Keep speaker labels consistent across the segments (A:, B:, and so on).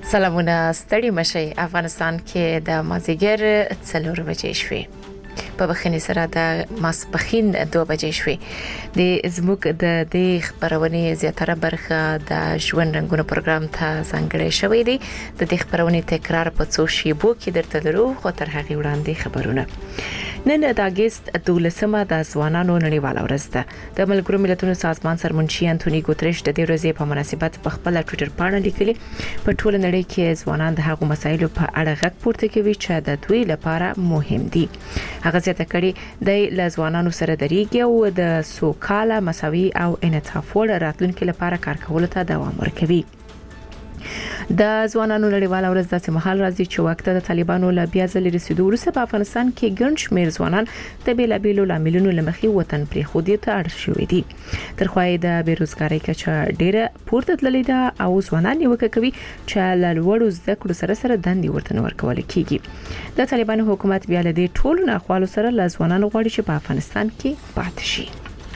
A: سلامونه ستړي مشي افغانستان کې د مازیګر 4 بجې شوي په بخښنې سره د ماسپخین 2 بجې شوي د زموږ د دې خبرونه زیاتره برخه د ژوند رنگونو پروګرام ته ځانګړې شوې دي د دې خبرونه تکرار په څو شیبو کې درته درو خو تر هغه وړاندې خبرونه نن د اگست 12مه د ځوانانو نړیواله ورځ ده د ملګرو ملتونو سازمان سرمنشي انټونی ګوتریش د دې ورځې په مناسبت په خپل ټوئیټر باندې لیکلي په ټوله نړۍ کې ځوانان د هغو مسایلو په اړه غږ پورته کوي چې د دوی لپاره مهم دي هغه زیاته کړي د ځوانانو سره درېږي او د سوکاله مساوي او انعطاف وړ راتلونکو لپاره کار کولو ته دوام ورکوي د ځوانانو نړیواله ورځ داسې مهال راځي چې وخت د طالبانو له بیا ځلې رسیدو وروسته په افغانستان کې ګڼ شمېر ځوانان د بیلابېلو لاملونو لمخې وطن پرېښودو ته اړ شوي دي تر خو د بیروزګارۍ کچه ډېره پورته تللې ده او ځوانان نیوکه کوي چې له لوړو زده کړو سره دندې ورته ورکول کیږي د طالبانو حکومت بیا له دې ټولو ناخوالو سره له ځوانانو غواړي چې په افغانستان کې پاتې شي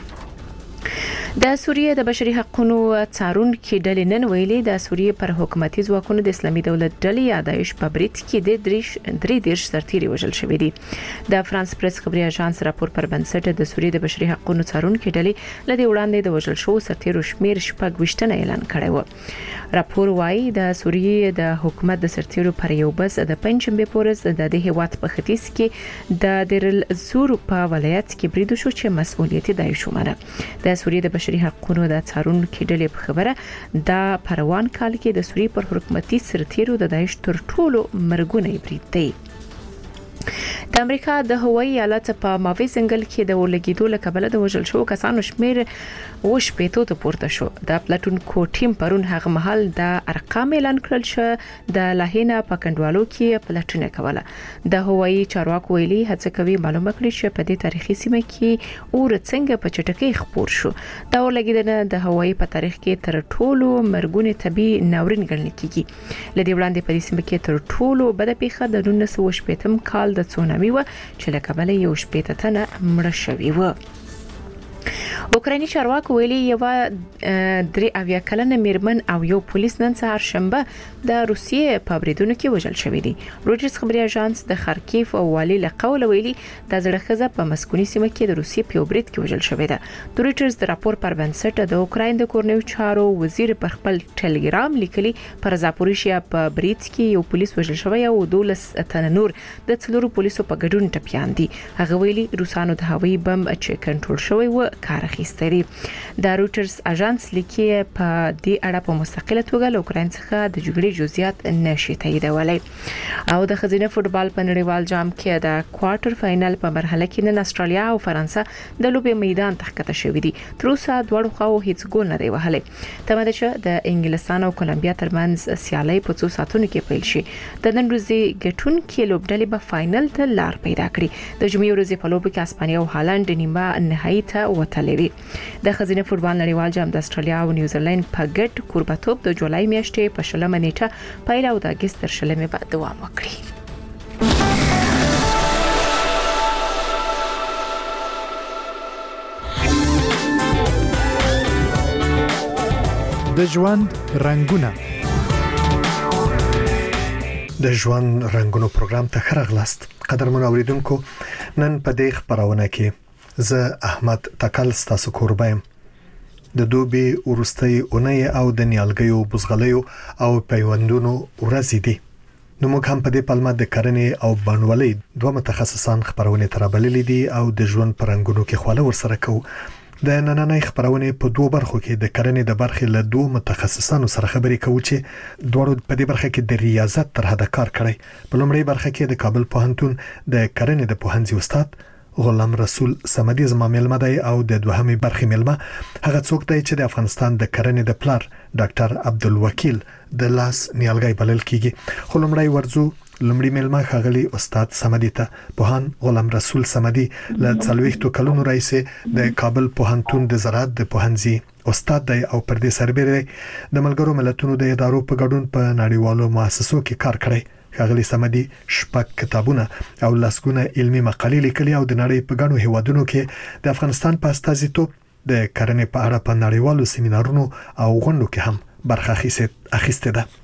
A: د سوریه د بشري حقوقو څارونکو ډلې نن ویلي د سوریه پر حکومتي ځواکونو د اسلامي دولت ډلې یادایش په بریټ کې د 3 سرتیري وژل شوې دي د فرانس پریس خبري اژانس راپور پر بنسټ د سوریه د بشري حقوقو څارونکو ډلې لدی وړاندې د وژل شوو سرتیرو شمیر شپږ وشتنه اعلان کړی و راپور وايي د سوریه د حکومت د سرتیرو پر یو بس د پنځمبه پورز د دې هیواد په ختیځ کې د دیرل زور په ولایت کې بریدو شو چې مسؤلیت دای شومره د سوریه د بشري حقوقو د څارونکو ډلې په خبره د پروان کال کې د سوریه پر حکومتي سرتیرو د داعش تر ټولو مرګونی برید دی د امریکا د هوایي ایالت په ماوی ځنګل کې د ولګیدو لکبل د وژل شو کسانو شمیر وش پېتو ته پورته شو د پلاتونکو ټیم پرون هغه محل د ارقام اعلان کړل چې د لاهینا په کندوالو کې پلاتونه کوله د هوایي چارواکو ویلي هڅه کوي معلومه کړي چې په دې تاریخي سیمه کې اور څنګه په چټکۍ خپور شو دا ولګیدنه د هوایي په تاریخ کې تر ټولو مرګونی طبي ناورین ګڼل کیږي لدی وړاندې په دې سیمه کې تر ټولو بد پیښه د 1918 کال د تسونامي و چې له کبله یو شپېته تنه مړه شوي و اوکرایني چارواکو ویلي یو 3 کلنه میرمن او یو پولیس نن سهار شنبه د روسیې په بریدونو کې وژل شوی دي روجرز خبري اژانس د خارکیف او والی له قول ویلي د زړخزه په مسکونی سیمه کې د روسیې په برید کې وژل شوی ده د روجرز د راپور پر بنسټ د اوکراین د کورنیو چارو وزیر پر خپل ټلګرام لیکلي پر زاپوریشیا په برید کې یو پولیس وژل شوی او 12 تنه نور د څلورو پولیسو په ګډون ټپيان دي هغه ویلي روسانو د هوایي بم چې کنټرول شوی و کار اخیستري د روټرز اژانس لیکي په دې اړه په مستقله توګه له اوکراین څخه د جګړې جزئیات نشي تاییدولای او د خزینه فوتبال په نړیوال جام کې د کوارټر فائنل په مرحله کې نن استرالیا او فرانسه د لوبې میدان ته ښکته شوې دي تر اوسه دواړو خواو هیڅ ګول نه دی وهلی تمه ده چې د انګلستان او کولمبیا ترمنځ سیالي په 2 ساعتونو کې پیل شي د نن ورځې ګټونکو لوبډلې به فائنل ته لار پیدا کړي د جمعې ورځې په لوب کې اسپانیا او هالند نیمه نهایي ته وتلې د خزینه فوتبال نړیوال جام د استرالیا او نیوزیلند په ګډ کوربتوب د جولای میاشتې په 20 نیټه پیل او د اگست تر 20 بعد دوام وکړي
B: د ژوند رنگونه د ژوند رنگونو پروګرام ته خرغلاست قدرمن اوریدونکو نن په دې خبرونه کې زه احمد تکل ستاسو کوربایم د دوبي ورستۍ اونۍ او د نیالګیو بزغلیو او پیوندونو ورځې دي نو موږ هم په دې پلمه د کرنې او بڼوالۍ دوه متخصصان خبرونه ترابللې دي او د ژوند پرنګونو کې خواله ورسره کوو د نننۍ خبرونه په دوه برخو کې د کرنې د برخې له دوه متخصصانو سره خبرې کوو چې دوړو په دې برخه کې د ریاضت تر حد کار کړی په لومړی برخه کې د کابل پوهنتون د کرنې د پوهنځي استاد غلام رسول سمدي زما ملمه دی او د دوهمې برخې ملمه هغه څوک دی چې د افغانستان د کرنې د پلار ډاکټر عبدالوکیل د لاس نیالګي بلل کیږي خو لومړی ورځو لومړی ملمه خغلی استاد سمدي ته پوهان غلام رسول سمدي له 40 کلونو راځي د کابل پوهنتون د زراعت د پوهنځي استاد دی او پر دې سربېره د ملګرو ملتونو د ادارو په ګډون په نړیوالو مؤسسو کې کار کړی خغلی سمدي شپږ کتابونه او لاسګونه علمي مقالې لیکلي او د نړۍ په ګڼو هیوادونو کې د افغانستان په استازیتوب د کرنې په اړه په نړیوالو سیمینارونو او غونډو کې هم برخه اخیسته ده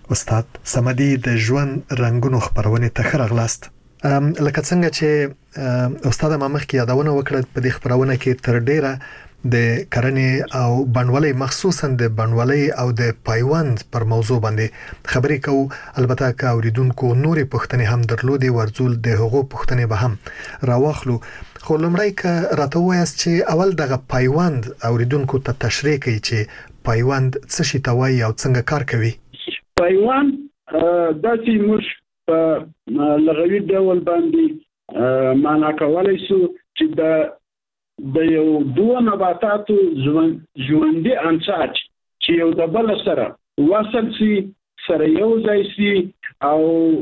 B: استاد صمدي د ژوند رنگونو خبرونه ته خرغلاست. لکه څنګه چې استاد مامخ کې یادونه وکړه په دې خبرونه کې تر ډیره د کرنې او بڼوالۍ مخصوصا د بڼوالۍ او د پایوند پر موضوع باندې خبرې کوو. البته که اوریدونکو نورې پوښتنې هم درلودې ورزول د هغو پوښتنې به هم راواخلو. خو لمړی که راته وایاست چې اول دغه پایوند اوریدونکو ته تشریح کړئ چې پایوند څه شي ته وایي او څنګه کار کوي.
C: پایوند داسې موږ په لغوي ډول باندې معنا کولی شو چې د یو دوه نباتاتو ژوندي انساج چې یو د بل سره وصل شي، سره یو ځای شي او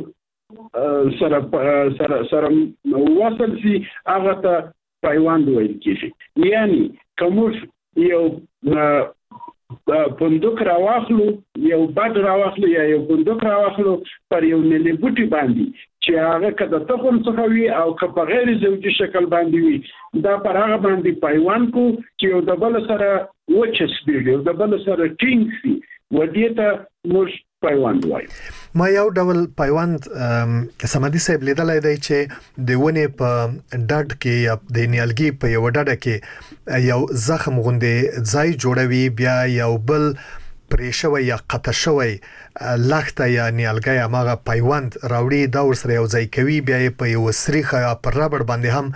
C: سره وصل شي، هغه ته پیوند ویل کېږي. یعنی که موږ یو پندوق راواخلو، یو بډ راواخلو یا یو پندوق راواخلو پر یو نلي بوټي باندې چې هغه که د تخم څخه وي او که په غیر زوجي شکل باندې وي، دا پر هغه باندې پیوند کو چې یو د بل سره وچسپېږي، یو د بل سره ټینګ شي، و دې ته موږ پیوند وایو.
B: ما یو ډول پیوند صمدي صاحب لیدلی دی چې د ونې په ډډ کې یا د نیالګي په یو ډډه کې یو زخم غوندې ځای جوړوي، بیا یو بل پرې شوی یا قطع شوی لخته یا نیالګی هماغه پیوند راوړي، دا ورسره یو ځای کوي، بیا یې په یو سریخه یا پر ربړ باندې هم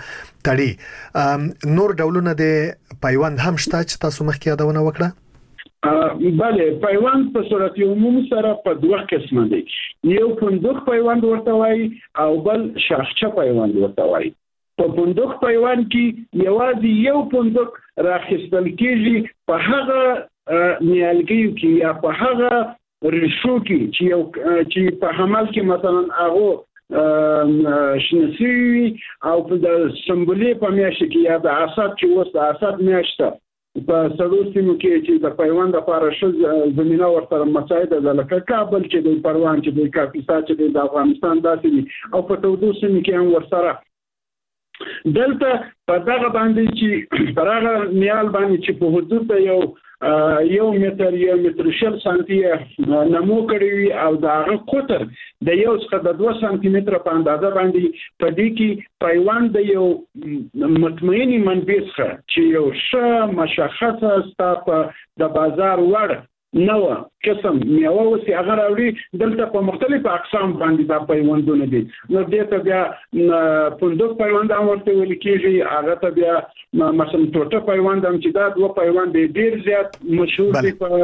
B: تړي. نور ډولونه د پیوند هم شته چې تاسو مخکې یادونه وکړه؟
C: بله، پیوند په صورت عموم سره په دوه قسمه دي. یو پندوق پیوند ورته وایي او بل شاخچه پیوند ورته وایي. په پندوق پیوند کې یوازې یو پندوق راخیستل کېږي په هغه نیالګیو کې یا په هغه ریښو کې چې په حمل کې مثلا هغه شنه شوي او په د سنبلې په میاشت کې یا د اسد چې اوس د اسد میاشته په سړو سیمو کې چې د پیوند لپاره ښه زمینه ورسره مساعده ده، لکه کابل چې د پروان چې د کاپیسا چې د افغانستان داسې دي، او په تودو سیمو کې هم ورسره دلته په دغه باندې چې پر هغه نیال باندې چې په حدود د یو متر شل سانتي نمو کړی وي او د هغه قطر د 1 څخه د 2 سانتي متر په اندازه باندې په دې کې پیوند د یو مطمئنی منبع څخه چې یو ښه مشخصه ستا د بازار وړ نو قسم میوه وسی هغه راوړي، دلته په مختلفو اقسام باندې دا پیوندونه دي. نو دې ته بیا پندوق پیوند هم ورته ویل کېږي، هغه ته بیا مثلا ټوټه پیوند هم چې دا دوه پیوند ډېر زیات مشهور دي په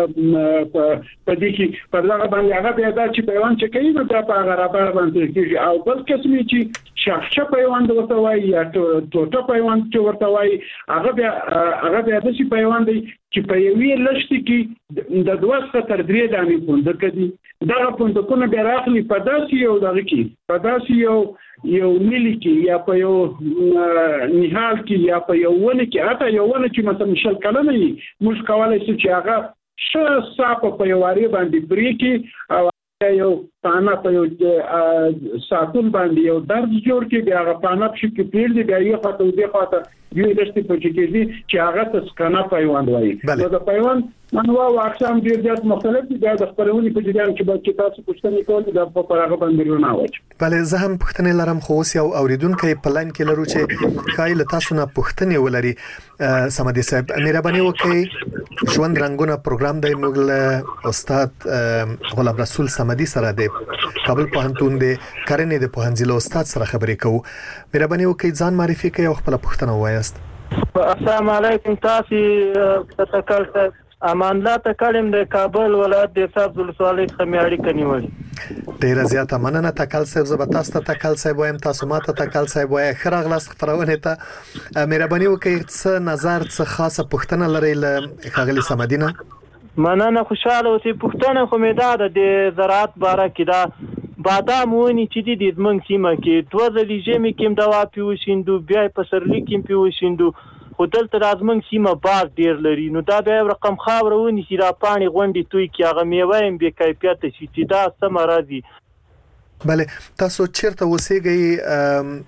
C: دې کې. په دغه باندې هغه بیا دا چې پیوند چې کوي نو دا په هغه رابطه باندې کېږي. او بل قسم چې شاخچه پیوند ورته وایي یا ټوټه پیوند چې ورته وایي، هغه بیا داسې پیوند دی چې په یوې لښتې کې د 2 څخه تر 3 دانې پندق دي. دغه پندقونه بیا راخلي په داسې یو دغه کې، په داسې یو ملي کې یا په یو نهال کې یا په یو ونه کې، حتی یو ونه چې مثلا 10 کلنه وي، موږ کولی شو چې هغه ښه صافه په یو وارې باندې پرې کړي او یو پانه په یو ساتون باندې یو درز جوړ کړي، بیا هغه پانه پشي کې پرېږدي، بیا یې خواته او دې خواته یوې لښتې پکې کېږي چې هغه ته سکنه پیوند وایي. نو د پیوند انواع او اقسام ډېر زیات مختلف دي. بیا د خپرونې په جریان کې به تاسو پوښتنې کول دا په هغه باندې رونه واچ.
B: بله، زه هم پوښتنې لرم، خو اوس یو اوریدونکی په لاین کې لرو چې ښایي له تاسو نه پوښتنې ولري. صمدي صاحب، مهرباني وکړئ، ژوند رنګونه پروګرام دی، موږ له استاد غلام رسول صمدي سره د کابل پوهنتون د کرنې د پوهنځي له استاد سره خبرې کوو. مهرباني وکړئ ځان معرفي کړئ او خپل پوښتنه ووایاست.
D: السلام علیکم. تاسو تکل امان الله تکلم د کابل ولایت د صاحب ولسوالۍ خمیاړي کنيول.
B: ډیره زیاته مننه تکل صاحب. زبتاسته تکل صاحب وایم، تاسو ماته تکل صاحب وای. خراغلاس خبرونه ته مهرباني وکړئ، څه نظر څه خاصه پوښتنه لرئ له خاغلی صمدینه؟
D: مننه، خوشاله اوسئ. پوښتنه خو مې دا ده د زراعت باره کې، دا بادام ونې چې دي د زمونږ سیمه کې 2 ځلې ژمي کې هم دوا پې وشیندو، بیا یې په سرلي کې هم پې وشیندو، خو دلته د زمونږ سیمه باغ ډېر لري. نو دا بیا یو رقم خاوره ونیسي، را پاڼې غونډې توی کړي، هغه میوه یې هم بې کیفیته شي، چې دا څه مرض دي.
B: بله، تاسو چیرته اوسېږئ؟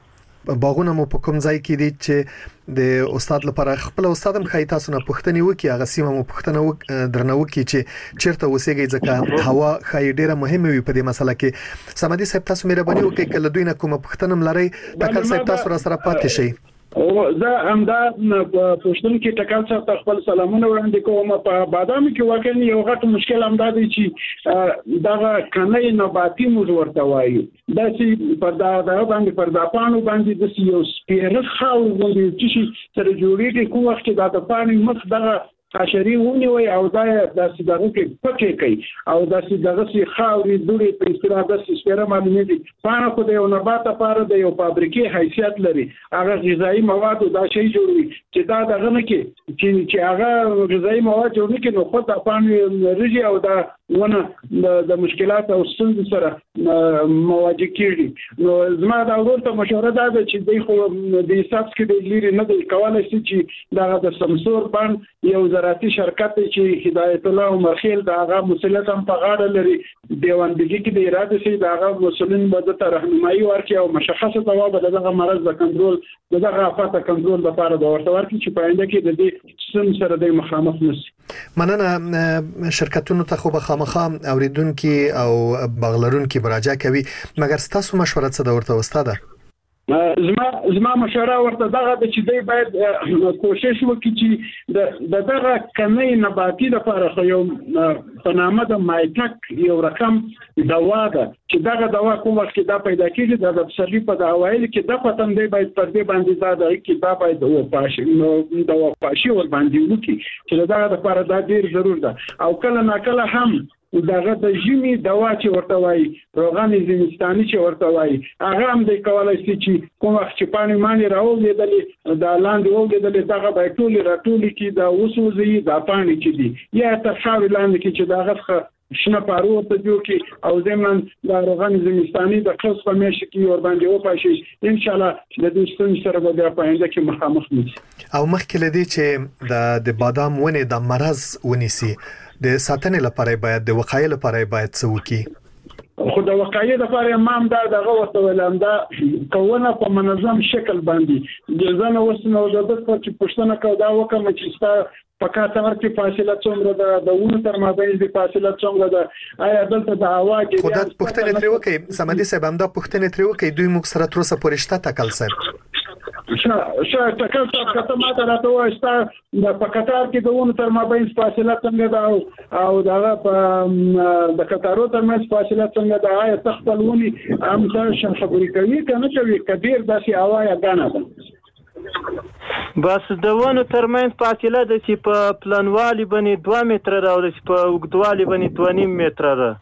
B: باغونه مو په کوم ځای کې دي چې د استاد لپاره خپل استاد هم خای تاسو نه پوښتنه وکي هغه سیمه مو پوښتنه درنه وکي چې چیرته اوسېږي ځکه هوا خای ډیره مهمه وي په دې مسله کې سمدي صاحب تاسو مهرباني وکړئ کله دوی نه کومه پوښتنه ملري ټاکل صاحب تاسو را سره پاتې شئ
C: او زه همدا پښتون کې ټکل څخه خپل سلامونه وړاندې کوم په بادام کې واقعا یو غټ مشکل هم دا دی چې دا کنه نباتي موږ ورته وایو دا چې پر دا باندې پر دا پانو باندې د یو سپیره خاور باندې چې سره جوړیږي کوم وخت دا د پانی مخ دغه حشري ونیوي او دا د سیدغه کې پکې کوي او د سیدغه سي خاوري دوړي په اصطلاح د سپیره باندې دي پانه خو د یو نبات لپاره د یو فابریکې حیثیت لري هغه غذایی مواد دا شی جوړوي چې دا دغه نه کې چې هغه غذایی مواد جوړوي کې نو خو د پانه رجي او دا ونه د مشکلات او ستونزې سره مواجه کیږي نو زما دا ورته مشوره ده چې دوی خو د حساب کې د لري نه دی کولای چې دا د سمسور بان یو زراعتي شرکت چې هدایت الله عمر خیل دا هغه مسؤلیت هم په غاړه لري دیوانبګي کې د اراده سي دا هغه مسولین مدد ته راهنمایي ورکړي او مشخصه ځواب دغه مرض د کنټرول دغه آفات کنټرول لپاره د ورته ورکړي چې په آینده کې د دې سم سره د مخامخ نشي
B: مننه شرکتونو ته خو خامخا اوریدونکو او بغلرونکو مراجعه کوي مګر تاسو مشوره څه د ورته استاده
C: زما مشوره ورته دغه چې دوی باید کوشش وکړي چې دغه کمی نباتي لپاره خو یو په نامه د مایټک یو رقم دوا ده چې دغه دوا کوم وخت دا پیدا کیږي د پسرلي په اوایل کې د پتن دی باید پر دې باندې دا کې دا باید او پاشي نو د پاشي ور باندې وکړي چې دغه لپاره دا ډیر ضرور ده او کله ناکله هم دغه د ژمي دوا چې ورته وایي روغان زمستاني چې ورته وایي هغه هم د کولای شي چې کوم وخت چې پانی مانی راوړي د لاندې وګدل دغه به ټول راټول کی دا وسوځي دا پانی چې دی یا تر خاور لاندې کې چې دغه شنه پارو ته جوړ کی او زمون د روغان زمستاني د خاص په میاشت کې ور باندې وپاشي ان شاء الله د دې ستونزې سره به په آینده کې مخامخ نشي
B: او مخکې لدی چې د بادام ونه د مرز ونیسي د ساتنې لپاره باید د وقایې لپاره باید څه وکړي
C: خو د وقایې لپاره امام دا دغه ورته ولم دا کوونه په منظم شکل باندې د ځنه وسنه او د چې پښتنه کو دا وکم چې ستا په کاته ورته فاصله څومره ده د ونه تر مابین د فاصله څومره ده آیا دلته د هوا کې
B: خو د پښتنه تر وکي سمدي صاحب هم دا پښتنه تر وکي دوی موږ سره تر اوسه پرشته تکل صاحب
C: شا تکل څه کته ماته راته واستا د پکاتار کې د ونه تر مابین فاصله څنګه ده او دغه په د کتارو تر مابین فاصله څنګه ده آیا تخپلونی هم څه خبرې کوي کنه چې کبیر داسې اوایا غاڼه ده
D: بس د ونه ترمنځ فاصله د چې په پلانوالي باندې 2 متره ده او په اوږدوالي باندې 2.5 متره ده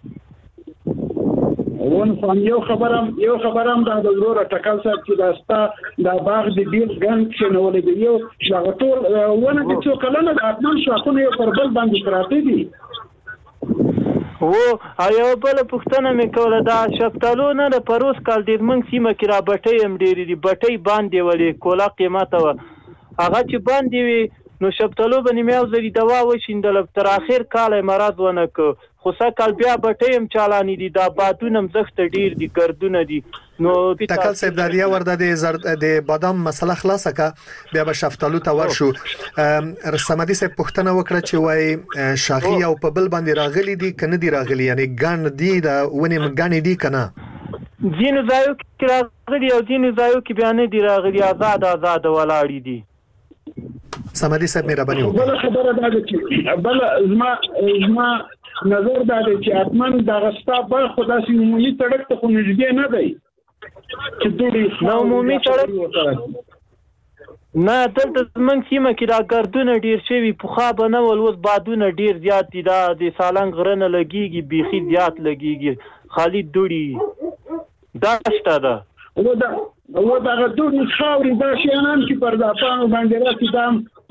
C: ون فهم یو خبرم دا د ضرور ټکل صاحب چې داستا د باغ د بیل ګن چې نو ولې یو شغتول ونه د څو کلنه د اتمن شاخونه یو پر بل باندې پراته دي
D: او یو بل پښتنه مې کوله دا شفتالو نه د پروس کال د من سیمه کې را بټي هم ډېری دي بټي باندې ولې کولا قیمته و هغه چې باندې وي نو شفتالو باندې مې او زری دوا وشیندل تر اخر کال مراد ونه کو خو سکل بیا بټي هم چالانې دي دا بادونه مزخت ډیر دي ګردونه دي نو
B: تکل صاحب د دې ورده د بادام مسله خلاصه کا بیا به شفتالو ته ورشو رسمدي صاحب پښتنه وکړه چې وای شاخي او په بل باندې راغلي دي کنه دي راغلي یعنی ګان دي دا ونه مګانی دي کنه
D: ځینې ځایو کې راغلي او ځینې ځایو کې بیا نه دي راغلي آزاد ولاړې دي
B: سمدي صاحب مهرباني وکړئ
C: بل خبره دا چې بل زما نظر دا دی چې اتمن د غستا بل خدا سي عمومي سړک ته خو نږدې نه دی چې دوی
D: نو عمومي سړک نه دلته زمونږ سیمه کې دا ګردونه ډیر شوي پخوا به نه ول اوس بادونه ډیر زیات دي دا د سالنګ غرنه لګیږي بیخي زیات لګیږي خالي دوړي دا شته ده
C: و دا غدونی خاوري دا شیانان چې پر ځاپانو باندې راځي دا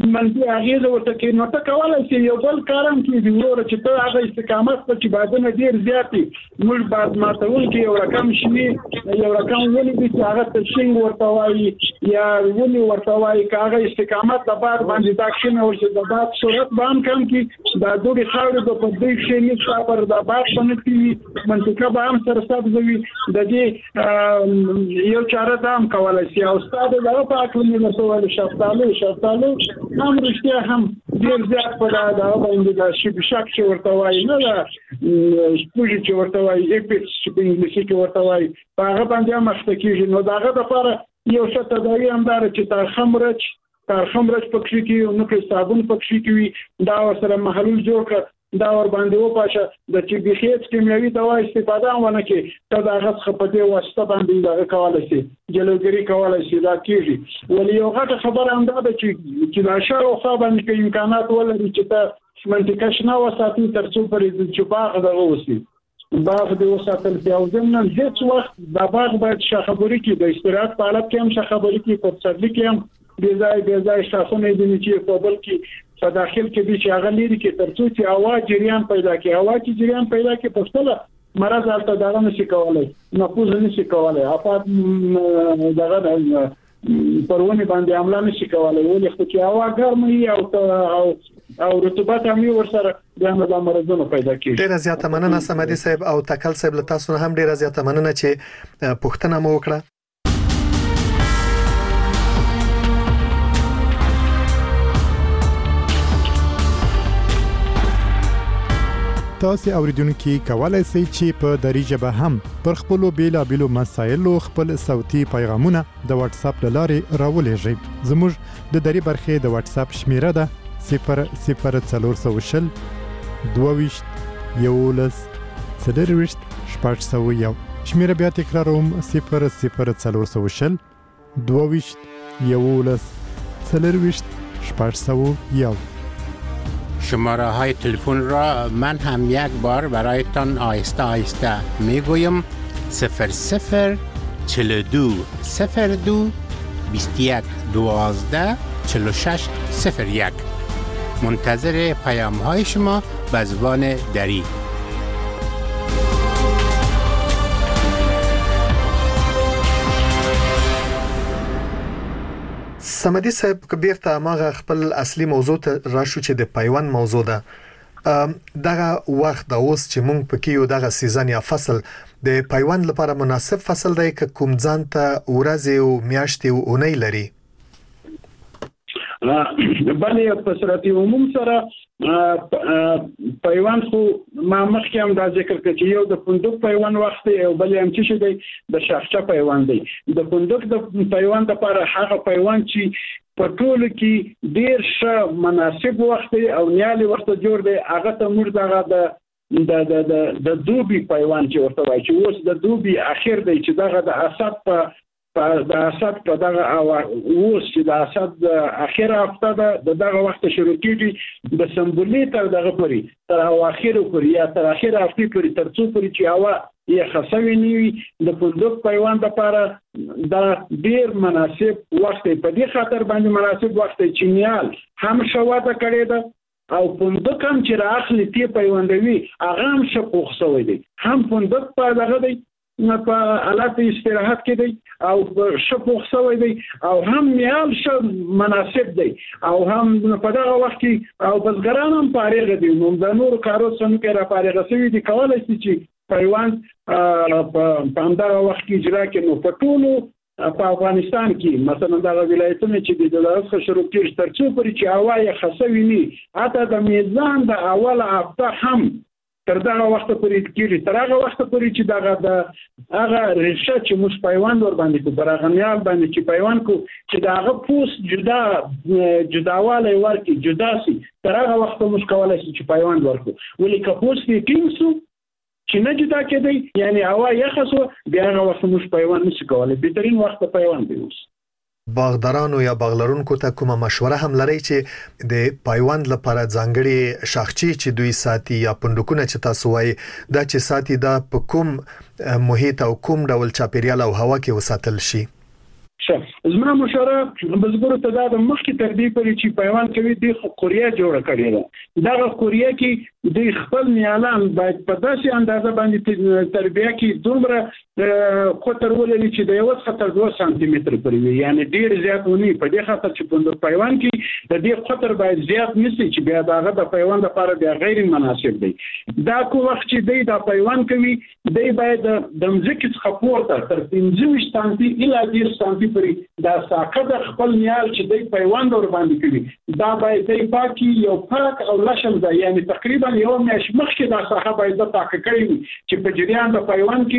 C: منځي اغیزه ورته کې نو ته کولای شي یو بل کارم کې دی ورته چې ته هغه استقامت په چې بادنه ډیر زیاتی موږ بعد ماتول کې یو رقم شنی یو رقم ونی دي چې هغه تشنګ ورته وایي یا ونی ورته وایي هغه استقامت د بعد باندې تاکشن او چې د بعد صورت باندې کم کې دا دوی خاور د په دې شي نه صبر د بعد باندې کې منطقه به هم سره سبزوي د دې یو چاره دام کولای شي او استاد دغه په اړه موږ سوال شفتالو هم رښتیا هم ډیر زیات په دا باندې دا شي بشک چې ورته وایي نه دا سپوږی چې ورته وایي اپیکس چې په انګلیسي کې ورته وایي په هغه باندې هم مخته کېږي نو داغه لپاره یو څه تداوی هم دار چې ترخمرچ پکې کې نو کې صابون پکې کې دا سره محلول جوړ کړ دا ور باندې و پاشه د چې بخیت کیمیاوي دوا استفاده ونه کې ته دا غږ خپته واسطه باندې دا کولای شي جلوګری کولای شي دا کیږي ولې یو غټه خبره هم ده چې دا شاو خو باندې امکانات ولري چې ته منطقه شنه وساتي ترڅو پرې چې باغ دغه وسی باغ د وساتل پیاوځم هیڅ وخت دا باغ باید شخبري کې د استراحت په حالت کې هم شخبري کې په څرلی کې هم بې ځای شاخونه دي چې په بل کې په داخل کې دي چې هغه لري کې ترڅو چې هوا جریان پیدا کړي هوا چې جریان پیدا کړي په څه مرز البته دا نه شي کولای نفوذ نه شي کولای افات دغه پرونه باندې عمله نه شي کولای ولې خو چې هوا ګرمه او رطوبت هم ورسره د مرزونو پیدا کیږي.
B: ډیره زیاته مننه سمدي صاحب او تکل صاحب له تاسو هم ډیره زیاته مننه چې پوښتنه مو وکړه.
E: تاسو اوریدونکو کولای شئ چې په دری ژبه هم پر خپل بیلابېلو مسایلو خپل صوتي پیغامونه د واتس اپ لارې راولېږئ. زموږ د دری برخې د واتس اپ شمیره ده 00420 22 11 40 شپږ شمیره بیا تکراروم 00420 22 11 40 شپږ
F: شماره های تلفن را من هم یک بار برایتان آهسته آهسته میگویم 00 42 02 21 12 46 01. منتظر پیام های شما به زبان دری.
B: سمدي صاحب کبیرته ماغه خپل اصلي موضوع ته راشو چې د پیوند موضوع ده دغه وخت د اوس چې مونږ پکې یو دغه سیزن یا فصل د پیوند لپاره مناسب فصل دی که کوم ځان ته ورځې او میاشتې او اونۍ لري.
C: بلې په صورت عموم سره پیوند خو ما مخکې هم دا ذکر کړ چې یو د فندق پیوند وخت دی او بلې هم چې دی د شاخچه پیوند دی. د فندق د پیوند لپاره هغه پیوند چې په ټولو کې ډیر ښه مناسب وخت دی او نیالي وخت جوړ دی هغه ته موږ دغه د دوبي پیوند چې ورته وایي چې اوس د دوبي اخر دی چې دغه د اسد د اسد په دغه اوس چې د اسد د اخره هفته ده دغه وخت شروع کیږي د سمبولي تر دغه پوري تر اواخره پوري یا تر اخره هفته پوري تر څو پوري چې هوا یې خاصوي نیوي د فندق پیوند لپاره دا ډیر مناسب وخت دی. په دې خاطر باندې مناسب وخت دی چې نیال هم شواته کړي ده او فندق هم چې راخلي تی پیوندوي هغه هم شپوخ سوی دی. هم فندق په دغه دی په حالت استراحت کې دی او شپوخ سوی دی او هم نیال مناسب دی او هم په دغه وخت کې او بزګران هم فارغ دي نو د نور کارو څخه کې را فارغ شوی دي کولای شي چې پیوند په همدغه وخت کې اجرا کړي. نو په ټولو په افغانستان کې مثلا دغه ولایتونه چې د دغه شروع کېږي تر څو پورې چې هوا یې خاصوي نه حتی د میزان د اوله هفته هم تر دغه وخت پورې کېږي تر هغه وخت پورې چې دغه د هغه ریشه چې موږ پیوند ور باندې کو برغمیال باندې چې پیوند کو چې دغه پوس جداواله ورکی جدا سي تر هغه وخت موږ کولای شو چې پیوند ورکو ولې که پوس کې کینسو چې نه جدا کېدی یعنی هوا یخصو بیا هغه وخت موږ پیوند نشو کولای بهترین وخت پیوند دی. اوس
B: باغدارانو یا باغلرونکو ته کومه مشوره هم لري چې د پیوند لپاره ځانګړي شاخچي چې دوی ساتي یا پندکونه چې تاسو وایي دا چې ساتي دا په کوم محیط او کوم ډول چاپیریال او هوا کې وساتل شي؟
C: زما مشوره بزګرو ته دا د مخکې تر دې پورې چې پیوند کوي د کوریا جوړه کړې ده دغه کوریا کې د خپل نیالان باید په داسې اندازه باندې تربیه کې دومره قطر ولري چې د 1 خطر 2 سانتي متر پورې وي یعنی ډیر زیات ونی په دې خاطر چې په پیوند کې د دې قطر باید زیات نشي چې بیا دغه د پیوند لپاره بیا غیر مناسب دی دا کو وخت چې د پیوند کوي دی باید د مځکې څخه پورته تر 15 سانتي الی 10 سانتي پورې دا ساقه د خپل نیال چې د پیوند ور باندې کوي دا باید د پاکي یو پاک او لشم دی یعنی تقریبا یو میاشت مخکې دا ساقه باید د پاک کړی چې په جریان د پیوند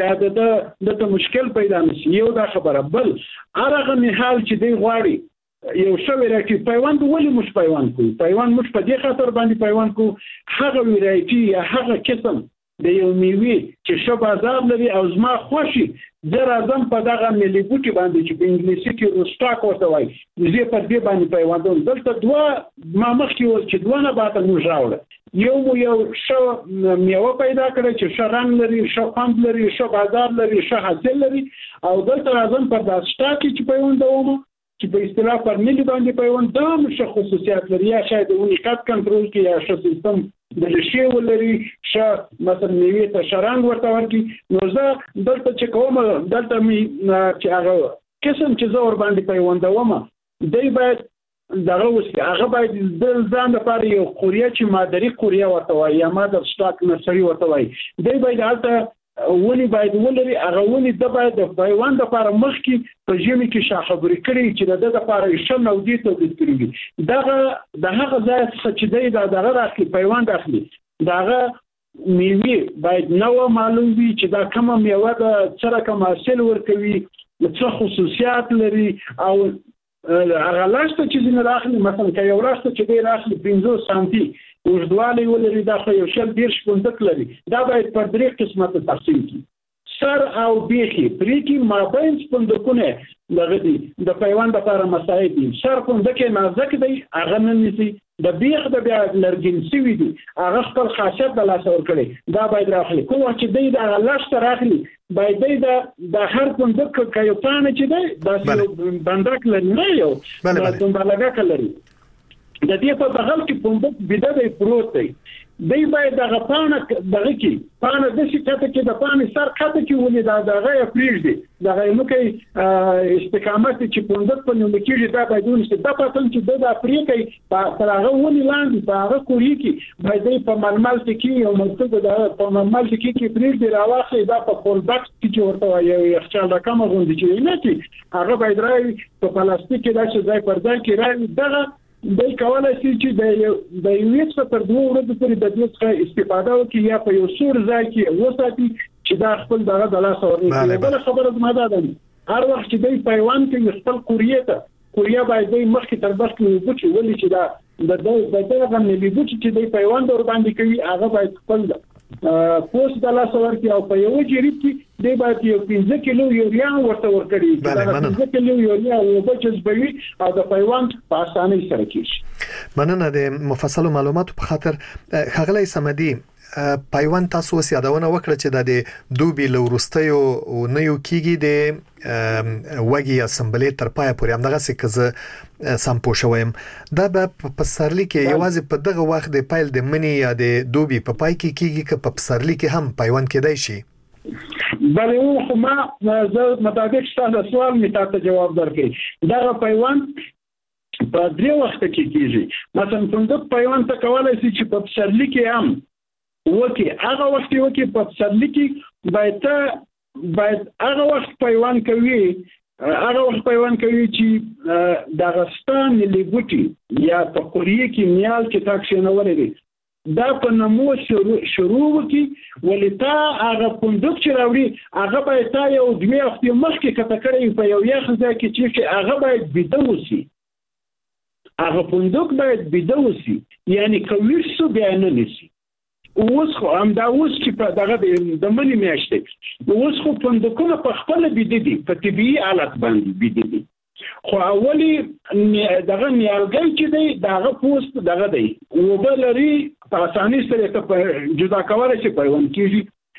C: کې د مشکل پیدا نشي یو دا خبره بل هغه نهال چې دی غواړي یو شوی راکې پیوند ولې مش پیوند کوي پیوند مش په دې خاطر باندې پیوند کوي هغه ویرایټي یا هغه قسم د یو میوه چې شو بازار لري او زما خوشي زه راځم په دغه ملي بوټي باندې چې په انګلیسي کې روسټاک ورته وایي زه په دې باندې پیوندوم دلته دوه ما مخکې ول چې دوه نه باته موږ راوړل یو شو میوه پیدا کړی چې ښه رنګ لري ښه خوند لري ښه بازار لري ښه حاصل لري او دلته راځم په داسې شټا کې چې پیوندوم چې په اصطلاح پر ملي باندې پیوند دا ښه خصوصیات لري یا شاید د ونې قد کنټرول کې یا ښه سیستم د لشي ولري ښه مثلا میوه ته شرنګ ورته ورکي نو زه دلته چې کوم دلته می چې هغه قسم چې زه ور باندې پیوندوم دی باید دغه اوس هغه باید د ځان لپاره یو کوریا چې مادري کوریا ورته وایي یا مادر سټاک نرسري ورته وایي دی باید هلته ونی باید ولري هغه ونی د باید د پیوند لپاره مخکې په ژمي کې شاخبري کړي چې د لپاره ښه نودي تولید کړي دغه د هغه ځای څخه چې دی دغه راخلي پیوند اخلي دغه میوه باید نو معلوم وي چې دا کومه میوه د سره کوم حاصل ورکوي څه خصوصیات لري او هغه لاسته چې زینه راخلي مثلا که یو لاسته چې دی راخلي 15 سانتي اوږدوالی ولري دا خو یو شل 10 پوندک لري دا باید پر 3 قسمه تقسیم کی سر او بیخي پریکی مابین پوندکونه دغه دي د پیوند لپاره مساعد دي سر پوندک نازک دی هغه نه نسی د بیخ د بیا لرګین سوي دي هغه خپل خاصیت د لاس ور کړی دا باید راخلي کوم چې دی د لاسته راخلي باید دی د هر پوندک کایو پانه چې دی د بندک لري نه یو د بلګه لري د دې په بغل کې پوندک بيده دی پروت دی باید دغه پانه دغه کې پانه د شکایت کې د پانه سر خاطه کې ولې دغه پریږدي دغه نو کې استقامت چې پوندک په نوم کې دا باید ونشي دا پاتل چې د افریقای په هغه ونی لاندې په هغه کوري کې باید په ململ کې یو منطقه د په ململ کې پریږدي راوخی دا په فول باکس کې ورته وایي یخچال رقم غونډي چې نه کې هغه باید راوي په پلاستیک کې دا چې ځای پر ځای کې راوي دغه د کولای شي چې د یو څه تر 2 ورځې پورې د دې څخه استفاده وکړي یا په یو سور ځای کې وساتي چې دا خپل دغه د لاس اوري بل خبره زما ده هر وخت چې د پیوند کې خپل کوریا باید د مخکې تر بس کې وګوري ولې چې دا دغه ملي بوټي چې د پیوند ور باندې کوي هغه باید خپل پوسټ د لاس ورکړي او په یو جریب کې دی باید یو 15 کیلو یوریا ورته ورکړي دا 15 کیلو یوریا او په جذبوي او د پیوند په اسانۍ سره کیږي
B: مننه د مفصل معلوماتو په خاطر خغلی سمدي پیوند تاسو یادونه وکړه چې د دوبي لورستیو نه یو کیږي د وګي اسمبلی تر پای پورې همدغه څه سم پوښوم دا په پسرلی کې یوازې په دغه وخت د پایل د منی یا د دوبي په پای کې کیږي که په پسرلی کې هم پیوند کېدای شي
C: بله خو ما زه مطابق ستاسو سوال می تاسو جواب درکړي دا پیوند په درې وخت کې کیږي مثلا څنګه پیوند ته کولای شي چې په پسرلی کې هم وکی هغه وخت وکی په پسرلی کې باید هغه وخت پیوند کوي چې د غستان لیبوټي یا په کوریه کې میال کې تاکسینول دي دا په نمو شروع وکي ولتا هغه پوندک چې راوړي هغه باید تا یو 2 هفتې مخکې کته کړی په یو یخ ځای کې چې هغه باید بيده وسی هغه پوندک باید بيده وسی یعنی کویر سو بیان نه نسی اوس خو هم دا اوس چې په دغه د منی میاشتې اوس خو پوندکونه په خپل بيده دي په طبيعي حالت باندې بيده دي خو اولی دغه نیالګي چې دی دغه پوسټ دغه دی او بلري په اسانۍ سره ته جدا کولای شي پیوند کیږي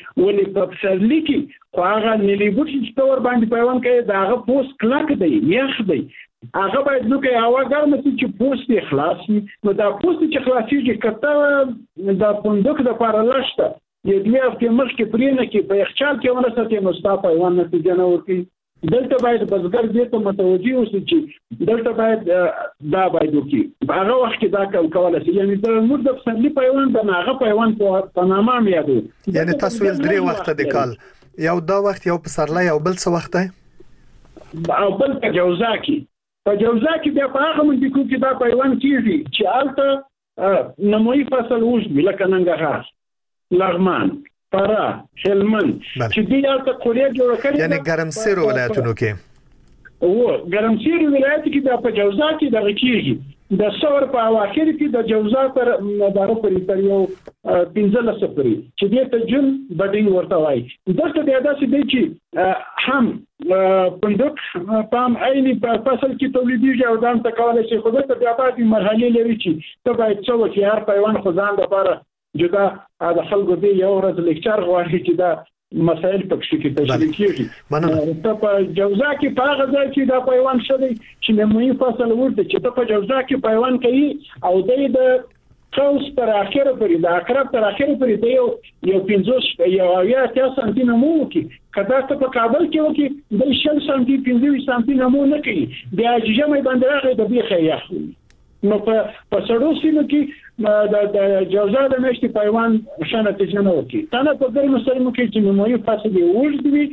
C: ولې په پسرلي کې خو هغه نیلی بوټي چې تور باندې پیوند کوي دا هغه پوست کلک دی یخ دی هغه باید نو کې هوا ګرمه شي چې پوست یې خلاص وي نو دا پوست چې خلاصېږي کته د پندوک د لپاره لشته یو 2 هفتې مخکې پرېنه کې په یخچال کې ونه ساتي نو ستا پیوند نتیجه نه ورکوي دلته باید بزګر دې ته متوجي اوسي چې دلته باید دا باید وکړي هغه وخت کې دا کولای شي یعنی د موږ د پسرلي پیوند د هغه پیوند په نامه مې یادو
B: یعنی تاسو ول 3 وخت د کال یو دا وخت یو پسرلی او بل څه وخت دی
C: او بل په جوزا کې بیا په هغه منځ کې دا پیوند کیږي چې البته نموي فصل وژني لکه ننګرهار لغمان فرا هلمند چې دې البته کوریا جوړ کړی
B: یعنی ګرمسیر ولایتونو کې
C: او ګرمسیر ولایت کې د په جوزا کې د کېږي د څور په اواخر کې د جوزا پر مدار پر یو 15 سپری چې دې ته جون بډینګ ورته وایي دغه د داسې دی چې هم پندوک پام عیني په فصل کې تولیدي او ځان ته کولای شي خو د بیا پاتې مرحله لري چې ته باید څو کې هر پیوند خو ځان لپاره جدا د خلکو دی یو ورځ لیکچر غواړي چې دا مسائل پکې کې تشریح کیږي ته په جوزا کې په هغه ځای کې دا پیوند شوی چې نموي فصل ورته چې ته په جوزا کې پیوند کوي او د قوس تر اخره پورې د اقرب تر اخره پورې دی یو 15 یا 10 سانتي نمو کې کدا ته په کابل کې وکي د 10 سانتي 15 سانتي نمو نه کوي د اجازه باندې راغی د بیخه یخ نو په سړو سیمو کې د جوزا د مشتي پیوند شانه تجنه وکي تنه په ګرمو سیمو کې چې نموي فصل وژد وي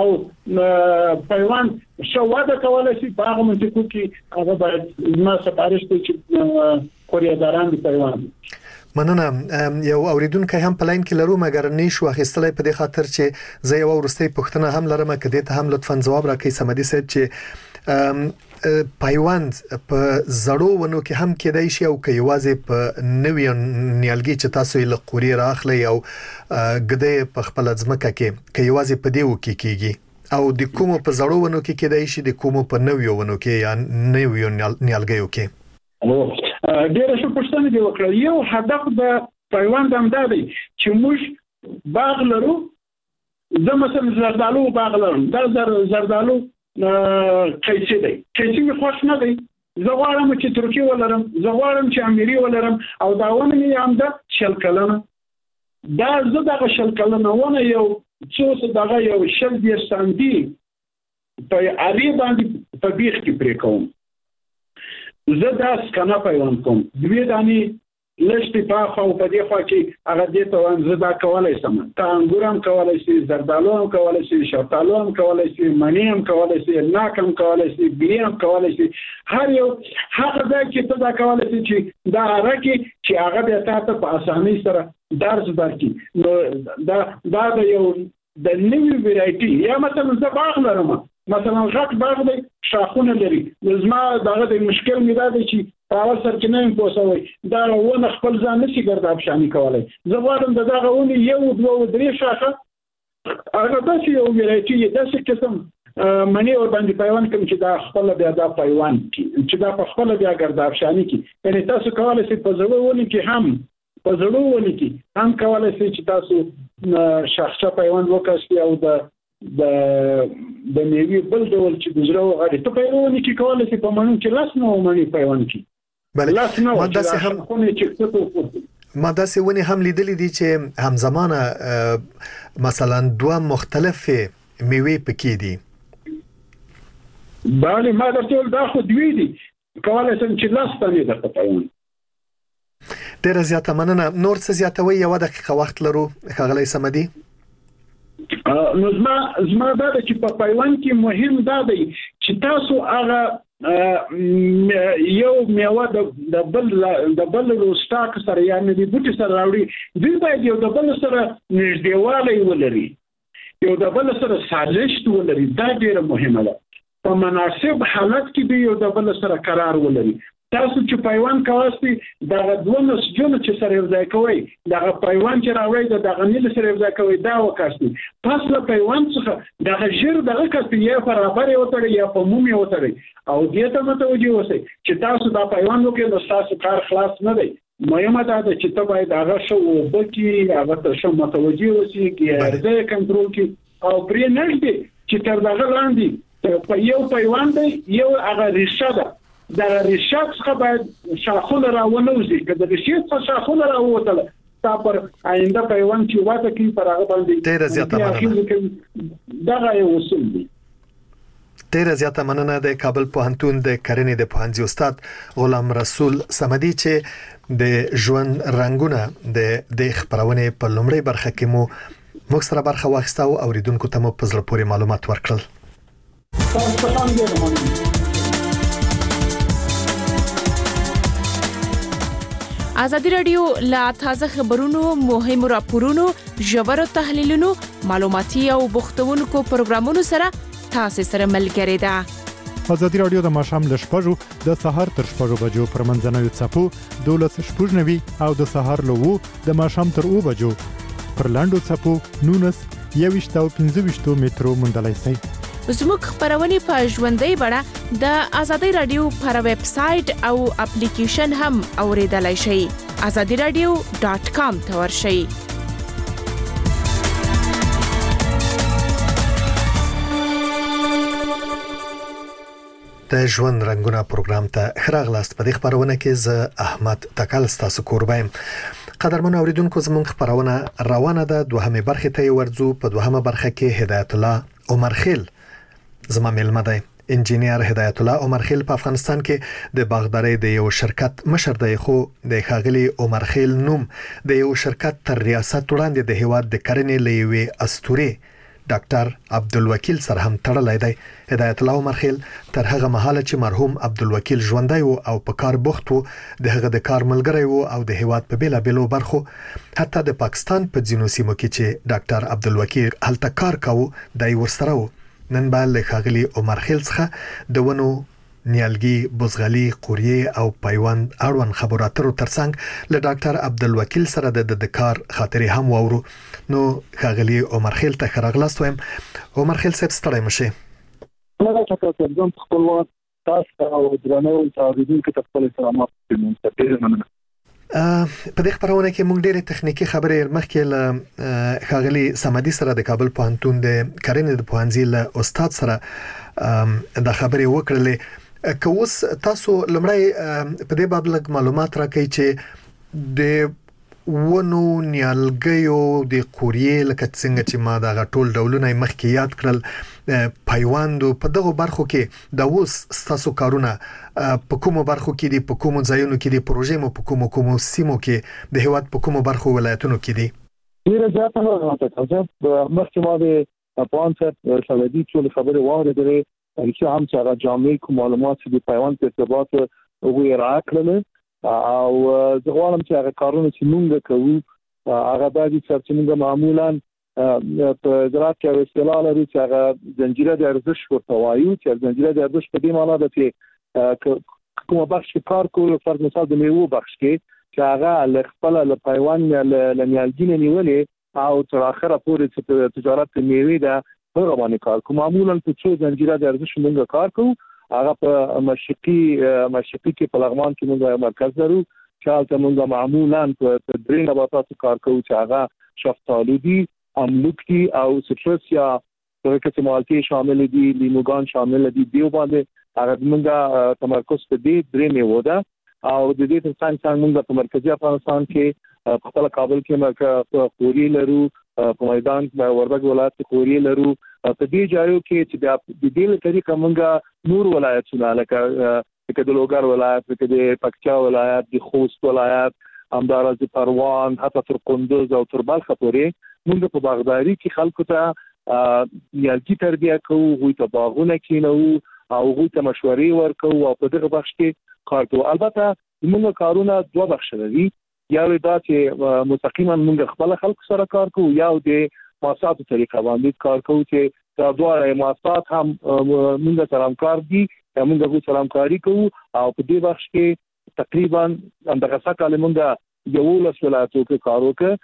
C: او پیوند شو واده کولای شي په هغه منطقو کې هغه باید ما سپارښت چې کوریاداران دی پیوند
B: مننه یو اوریدونکو هم په لاین کې لرو مګر نشو اخیستلای په دې خاطر چې زه یو ورستۍ پوښتنه هم لرم کدی ته هم لطفا جواب راکړئ سمدي صاحب چې پیوند په زړو ونو کې هم کېدای شي او کې یوازې په نوی نیالګي چې تاسو یې لقوري راخلي او ګدې په خپل ځمکه کې یوازې په دیو کې کېږي او د کومو په زړو ونو کې کېدای شي د کومو په نویو ونو کې یا نویو نیالګیو کې
C: ډېر ښه پوښتنه دی وکړه یو هدف د پیوند هم دا دی چې موږ باغ لرو زه مثلا زردالو باغ لرم دا زردالو قیسی دی قیسی می خوش نه دی زه غواړم چې ترکی ولرم زه غواړم چې اميري ولرم او دا ونه مې هم د شل کلنه دا زه دغه شل کلنه ونه یو څو دغه یو شل دي سانتي په اړې باندې په بیخ کې پرې کوم زه دا سکنه پیوند کوم دوی دانی لشتي په خو په دې خوا کې هغه دې ته وان زه دا کولای شم ته انګورم کولای شي زردالو هم کولای شي شفتالو هم کولای شي مڼې هم کولای شي ناک هم کولای شي بیر هم کولای شي هر یو هغه ځای کې ته دا کولای شي چې دا راکې چې هغه به تاسو په اسانۍ سره درس درکې نو دا یو د نوې ویرایټي یا مثلا زه باغ لرم مثلا غټ باغ دی شاخونه لري زما دغه د مشکل می دا دی چې پاور سر کې نه پوسوي دا ونه خپل ځان نشي ګرځاب شامي کولای زه غواړم دغه ونه یو دوه درې شاخه هغه داسې یو ویرایټي داسې قسم منی اور باندې پیوند کوم چې دا خپل بیا دا پیوند چې دا په خپل بیا ګرځاب شامي کې یعنی تاسو کولای شئ په زړه ونه کې هم په زړه ونه کې هم کولای شئ چې تاسو شاخچه پیوند وکړئ او د میوې بل ډول چې د زړه غړي ته پیوند کې کولای شي په مانو کې لاس نو مانی پیوند کې لاس نو چې هم خونه چې
B: ما داسې ونی هم لیدلې دي چې همزمانه مثلا دوه مختلفه میوې پکې دي
C: بله ما درته دا خو دوی دي کولای شم چې لاس ته د پیوند
B: ډېر زیاته مننه نور څه زیاتوي یو دقیقه وخت لرو خغلی سمدي
C: نو زما دا چې په پیوند کې مهم دا دی چې تاسو هغه یو میوه د بل روسټاک سره یا نه دی بوټي سره راوړي دوی باید یو د بل سره نږدېوالی ولري یو د بل سره سازش ولري دا ډیره مهمه ده په مناسب حالت کې دی یو د بل سره قرار ولري تاسو چې پیوند کوئ دا دوه نسجونه چې سره یو ځای کوي دا پیوند چې راوړي دا غنیل سره یو ځای کوي دا وکاسي پس له پیوند څخه دا ژر دغه کسي یا برابر یو تړي یا په مومي یو تړي او دې ته متوجي اوسئ چې تاسو دا پیوند وکړئ نو تاسو کار خلاص نه دی مهمه ده چې ته باید هغه شو وبکی هغه ته شو متوجي اوسې کې د کنټرول کې او پرې نشته چې تر دغه لاندې په یو پیوند یو هغه ریشه ده د ریشه څخه باید شاخونه راونوځي که د ریشه څخه شاخونه راووتل تا پر آینده پیوند چې واته کې پر هغه باندې
B: ډیر زیاته مننه
C: دغه یو اصول دی.
B: ډیر زیاته مننه د کابل پوهنتون د کرنې د پوهنځي استاد غلام رسول صمدي چې د ژوند رنگونه د خبرونه په لومړی برخه کې مو موږ سره برخه واخیسته او اوریدونکو ته مو په زړه پورې معلومات ورکړل.
A: ازادي رادیو لا تازه خبرونو مهم راپورونو ژور تحلیلونو معلوماتي او بوختونکو پروګرامونو سره تاسو سره ملګری ده.
E: ازادي رادیو د ماشام ل شپږو د سهار تر شپږو بجو پر منځنوي څپو 12:90 او د سهار له 2 د ماشام تر 2 بجو پر لاندو څپو 19:25 مترو مندلای سي.
A: زموږ خبرونه په ژوندۍ بڼه د ازادي رادیو پر ویب سټ او اپلیکیشن هم اوریدلای شئ. azadiradio.com ته ورشئ.
B: د ژوند رنگونه پروګرام ته خراغلاست. په دې خبرونه کې زه احمد تکل ستاسو کوربایم. قدرمن اوریدونکو زموږ خبرونه روانه ده. دوهمه برخه ته ورځو. په دوهمه برخه کې هدایت الله عمر خیل زما ملمه دی. انجینیر هدایت الله عمر خیل په افغانستان کې د باغدارۍ د یو شرکت مشر دی، خو د خاغلی عمر خیل نوم د یو شرکت تر ریاست وړاندې د هیواد د کرنې لوی اسطوره ډاکټر عبدالوکیل سره هم تړلای دی. هدایت الله عمر خیل تر هغه مهاله چې مرحوم عبدالوکیل ژوندی وو او په کار بوخت وو د هغه د کار ملګری وو او د هیواد په بیلابیلو برخو حتی د پاکستان په ځینو سیمو کې چې ډاکټر عبدالوکیل هلته کار کاوه دای ورسره وو. نن به له خاغلی عمر خیل څخه د ونو نیالګي، بوزغلي، قوریه او پیوند اړوند خبراتو ترڅنګ له ډاکټر عبدالوکیل سره د کار خاطرې هم وورو. نو خاغلی عمر خیل ته خراغلاست وایم. عمر خیل صاحب ستړی مشه.
G: نه تاسو کوم خپل وخت تاسو او درنو اوریدونکو ته خپل سلامات وایم.
B: په دې خبرونه کې موږ ډېرې تخنیکی خبرې مخکې له خاغلی صمدي سره د کابل پوهنتون د کرنې د پوهنځي له استاد سره د خبرې وکړلې. که اوس تاسو لمړی په دې باب لږ معلومات راکړئ چې د ونو نیالګیو د قوریه لکه څنګه چې ما دا ټول ډولونه مخکې یاد کړل پیوندو په دغه برخو کې د اوس تاسو کارونه په کومو برخو کې دي، په کومو ځایونو کې دي، پروژې مو په کومو سیمو کې د هیواد په کومو برخو ولایتونو کې دي؟
G: ډیره زیاته راځه مخکې ما د پوانټ سعودي ټول خبره واورېدلې چې هم چې هغه جامع کوم معلومات د پیوند په ارتباط وګورئ راکړل او زه غواړم چې هغه کارونه چې موږ کوو هغه باید چې موږ معمولا په زراعت کې اصطلاح لري چې هغه زنجیره د ارزش ورته وایو چې زنجیره د ارزش په دې معنی ده چې کومه بخش کار کول فرض مثال د میوه بخش کې چې هغه خپل له پیوند لنیالګین نیولې او تر اخره پورې چې تجارت میوه ده هغه باندې کار کوم. معمولا په څو زنجیره د ارزش موږ کار کوو. هغه په مشرقي کې په لغمان کې موږ مرکز لرو چې هلته موږ معمولا په درې نباتاتو کار کوو چې هغه شفتالو دي، املوک دي او سټرس یا څنګه مالټې شامل دي، لیموګان شامل دي. دیو باندې هغه موږ تمرکز په دې درې میوو ده او د دې ترڅنګ موږ په مرکزی افغانستان کې په خپل کابل کې موږ قوری لرو، په میدان وردګ ولایت کې قوری لرو. په دې ځایو کې چې د دې طریقه موږ نور ولایتونه لکه د لوګر ولایت، لکه د پکتیا ولایت، د خوست ولایت، همدارس د پروان، حتی تر کندوز او تر بلخ پورې موږ په باغداري کې خلکو ته نیالګي تربیه کوو، هغوی ته باغونه کینو او هغوی ته مشورې ورکوو او په دغه بخش کې کار کوو. البته موږ کارونه دوه بخش لري، یو دا چې مستقیما موږ خپل خلکو سره کار کوو، یا د مؤسساتو طریقه باندې کار کوو چې دا دوه مؤسسات هم موږ سره همکار دي یا موږ سره همکاري کوو او په دې بخش کې تقریبا اندغه څه موږ یو لس ولایتو کې کار وکړو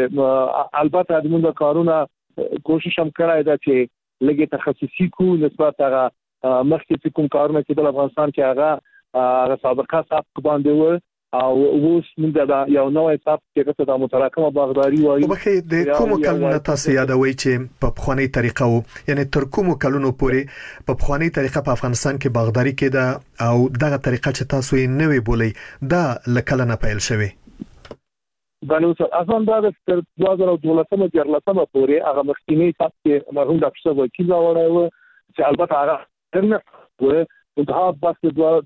G: چې البته موږ کارونه کوشش هم کړای دا چې لږه تخصصي کو نسبت هغه مخکې کوم کارونه چې د افغانستان کې هغه سابقه سابق باندې و او اوس موږ دا یو نوې حساب چې د متراکمه باغداري وایي.
B: او بخې د کوم کلونو تاسو یادوي چې په بخوانی طریقه وو، یعنی تر کوم کلونو پورې په بخوانی طریقه په افغانستان کې باغداري کېده او دغه طریقه چې تاسو یې نوې بولئ دا لکه نه پیل شوی؟
G: بنو اصلا دا د 2012 جرلسمه پورې هغه مخکینی حساب کې مرحوم ډاکټر صاحب وکیل راوړی و چې البته هغه نه و انتها بس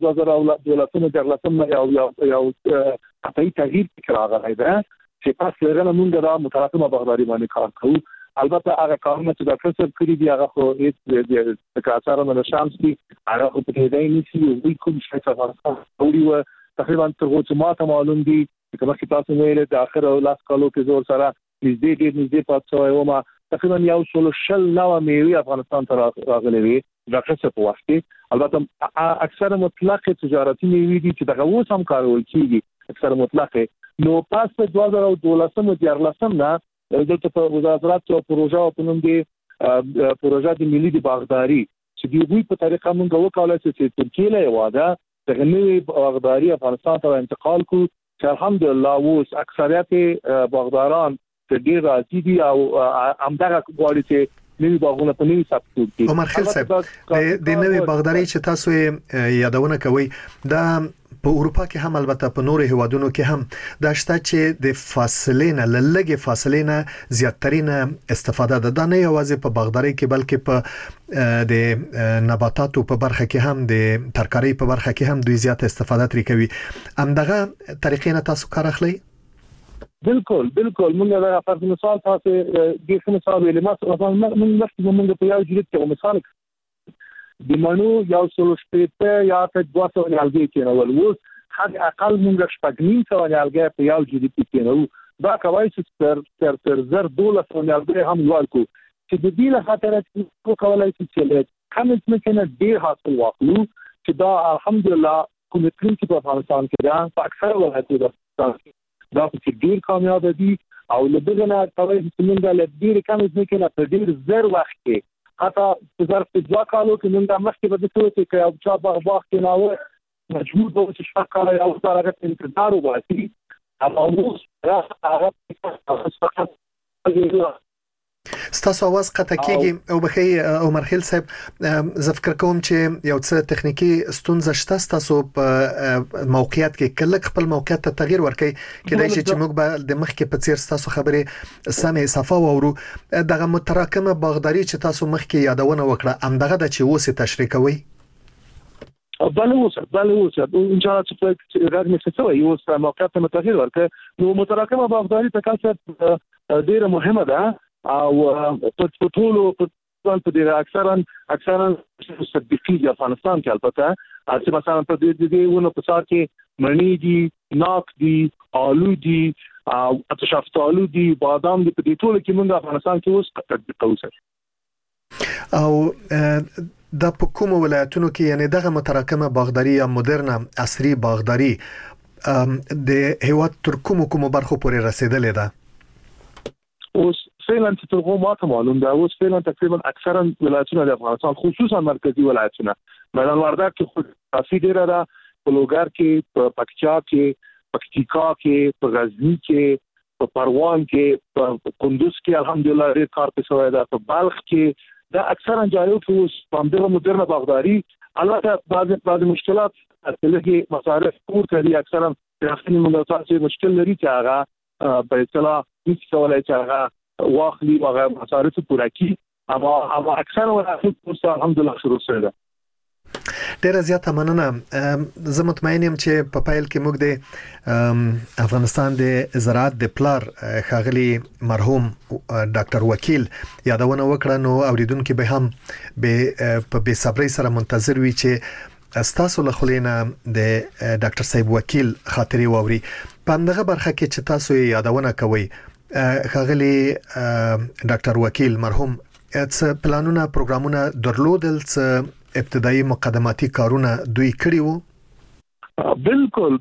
G: 2012 جرلسمه یو قطعي تغییر فکر راغلی دی چې پس لرنه موږ دا متراکمه باغداري باندې کار کوو. البته هغه کارونه چې ډاکټر صاحب کړی دی هغه خو هیڅ د کارسره نه شامل دي، هغه خو په دې نه نشي یو کوم شي څه ورته و تقریبا تر اوسه ماته معلوم دي چې کومه تاسو ویل د اخر او لاس کالو کې زور سره نږدې پاتې و ما تقریبا یو شل نو میوي افغانستان ته راغلي وي ډاکټر صاحب واسطه. البته اکثر مطلق تجارتي میوي دي چې دغه اوس هم کارول کیږي اکثر مطلق. نو پاس په 2012 جرلسم نه دلته په وزارت او پروژه په نوم دی پروژه د ملي د باغداري چې دوی په طریقه موږ وکولای چې ترکیه له واده د غنوي باغداري افغانستان ته انتقال کو چې الحمدلله اوس اکثریت باغداران د ډیر راځي دي او همدغه غواړي چې نوی باغونه په نوی سبسود دي.
B: عمر خیل صاحب د نوی باغداري چې تاسو یادونه کوي دا په اروپا کې هم البته په نورو هیوادونو کې هم دا شته چې د فاصلې نه لږه فاصلې نه زیاترینه استفاده ده. دا نه یوازې په باغداري کې بلکې په د نباتاتو په برخه کې هم د ترکاري په برخه کې هم دوی زیات استفاده ترې کوي. همدغه طریقې نه تاسو کار اخلئ؟
G: بالکل موږ دا فرض مثال تاسو د مثال ویل ما موږ په یو جریب کې مثال د منو یو سلو شپېته یا په 200 نیالګي کېنول وو حد اقل موږ شپږ سو نیالګي په یو جریب کې کېنو. دا کوي چې تر زر 1200 نیالګي هم ورکو چې د دې له خاطر چې کولای شي چې کوم څه نه ډیر حاصل واخلو چې دا الحمدلله کوم چې په افغانستان کې دا په اکثر ولایتونو دا چې ډیر کامیاب دي او لږه نه کوي چې موږ له ډیر کم ځکه نه په ډیر زر وخت کې حتی په ظرف د 2 کالو کې موږ مخکې به د څه چې یو چا باغ کې ناوه مجبور به چې شپږ کاله یو سره انتظار وباسي او اوس راځي
B: ستاسو आवाज قطع کیږي او بخې عمر خیل صاحب زه فکر کوم چې یو څه تخنیکی ستونزه شته ستاسو په موقعیت کې کله خپل موقعیت ته تغییر ورکړي کله چې موږ به د مخ کې په څیر ستاسو خبرې سمې صفه وورو. دغه متراکمه باغداري چې تاسو مخ کې یادونه وکړه همدغه د چې اوس تشریح کوي.
G: بله اوس ان شاء الله چې راځي څه وي اوس موقعیت ته تغییر ورکړي. نو متراکمه باغداري په کاڅه ډیره مهمه ده او په ټولو په دې اکثرا صدقي د افغانستان کې البته چې مثلا په دې ونه په سار کې مڼې دي ناک دي آلو دي او شفتالو دي بادام دي په دې ټولو کې موږ افغانستان کې اوس تطبیق کوو.
B: او د کوم ولایتونو کې یعنی دغه متراکمه باغداري یا مدرنه عصري باغداري د هیواد تر کوم برخو پورې رسیدلې ده؟
G: اوس فعلا چې تر کومه معلوم ده اوس فعلا تقریبا اکثرا ولایتونه د افغانستان خصوصا مرکزی ولایتونه میدان وردګ کې کافي ډیره ده، په لوګر کې، په پکتیا کې، پکتیکا کې، په غزنی کې، په پروان کې، په کندوز کې الحمدلله ډیر کار په شوی ده، په بلخ کې دا اکثرا جایو کې اوس په همدغه مدرنه باغداري البته بعض مشکلات اصلي مصارف پور کوي اکثرا راځي موږ تاسو مشکل لري چې هغه په اصطلاح هیڅ کولای چې هغه واخلي او هغه مصارف پوره کړي اما اکثر ولایت الحمدلله شروع شوی ده.
B: ډیره زیاته مننه. زه مطمئن یم چې په پایل کې موږ د افغانستان د زراعت د پلار خاغلی مرحوم ډاکټر وکیل یادونه وکړه نو اوریدونکو به هم په بے صبرۍ سره منتظر وي چې ستاسو له خلینا د ډاکټر صاحب وکیل خاطري ووري. په همدغه برخه کې چې تاسو یادونه کوي خاغلی ډاکټر وکیل مرحوم څه پلانونه پروګرامونه درلودل څه ابتدایي مقدماتي کارونه دوی کړی وو؟
G: بالکل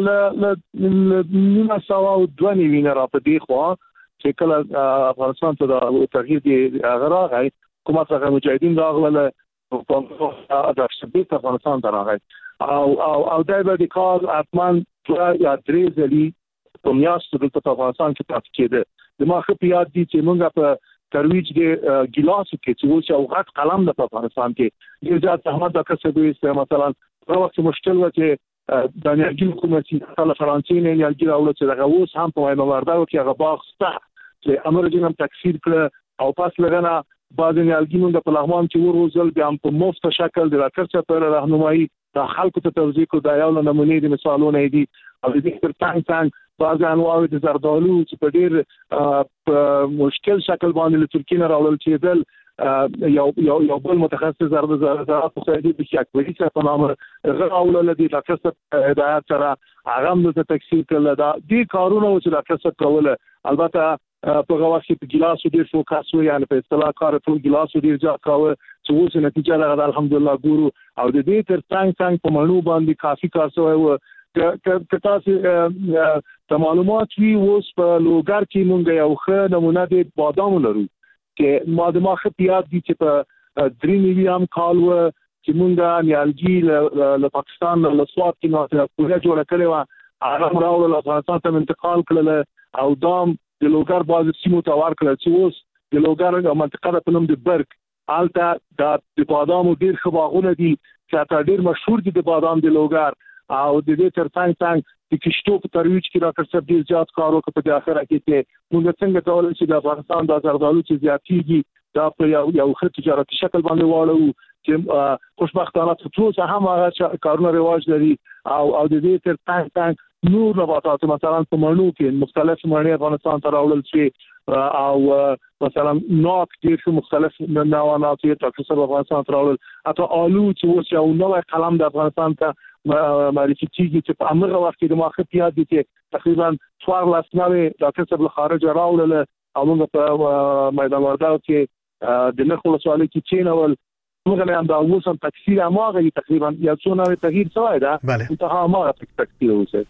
G: نیمه سوا او 2 نیوینه را په دی خو چې کله افغانستان ته د تغییر دی غراغی حکومت هغه مجاهدین راغله په د افغانستان ته راغی او دای به د کار اتمن یا 3 ځلې په میاشتو د افغانستان کې پاتې کېده. د ما خو په یاد دي چې موږ په ترویج کې ګیلاسو کې چې اوس یو غټ قلم د افغانستان کې ډېر زیات زحمت د کسبې است. مثلا په وخت مشکل و چې د انرژي حکومتي د فرانسې نه انرژي راوړل چې دغه اوس هم په مایمارداو کې هغه باغ سته چې امرجن هم تکثیر کړ او پاس لګنه بعض انرژي موږ په لغمان کې ورغوزل بیا په مفت شکل د راکړه په راهنمایي د خلکو ته توضیح کو دا یو نمونه دي مثالونه دي او د دې تر څنګ بعض انواع د زردالو چې په ډېر مشکل شکل باندې له ترکیه نه راوړل کېدل یو بل متخصص زراعت اقتصادي د شاکوي څخه په نامه راوړل دي د کسب هدایت سره هغه د تکثیر کړل دا دي کارونه چې د کسب کوله. البته په غواړي په ګلاسو ډېر فوکس وي یعنی په اصطلاح کار ټول ګلاسو ډېر ځا کاوه چې اوس نتیجه لري الحمدلله ګورو او د دې تر څنګ په مانو باندې کافي کار شوی و که تاسو د معلومات وی اوس په لوګر کې مونږ یو ښه نمونه د بادام لرو چې ما خو پیاد دي چې په 3 میلیون کال و چې مونږه نیالګي له پاکستان له سواد کې نو پوره جوړ کړی و هغه راول افغانستان ته انتقال کړل او دام د لوګر باز سیمو ته ورکړل چې اوس د لوګر منطقه په نوم د برګ آلته د بادام ډیر خباغونه دي چې ډیر مشهور دي د بادام د لوګر او د دې تر څنګ د کشتو په ترویج کې راکړل ډیر زیات کار وکړ په اخر کې چې موږ څنګه کولای شو د افغانستان د زردالو چې زیاتېږي دا په یو ښه تجارتي شکل باندې واړو چې خوشبختانه ټول هم هغه کارونه رواج لري او د دې تر څنګ نور نباتات مثلا په مڼو کې مختلف مڼې افغانستان ته راوړل شي او مثلا ناک ډېر مختلف نوعات یې تاسو افغانستان ته راوړل اته آلو چې اوس یو نوې قلم د افغانستان ته معرفي کیږي چې په امر وخت کې د ماخه پیاد دي چې تقریبا 14 نوې د کسب له خارج راوړل او موږ په میدان ورداو کې د نخل سوالي کې چینول موږ نه هم دا اوس هم تکثیر اماغه تقریبا یو څو نوې تغییر شوی دا انتها اماغه تکثیر اوسه.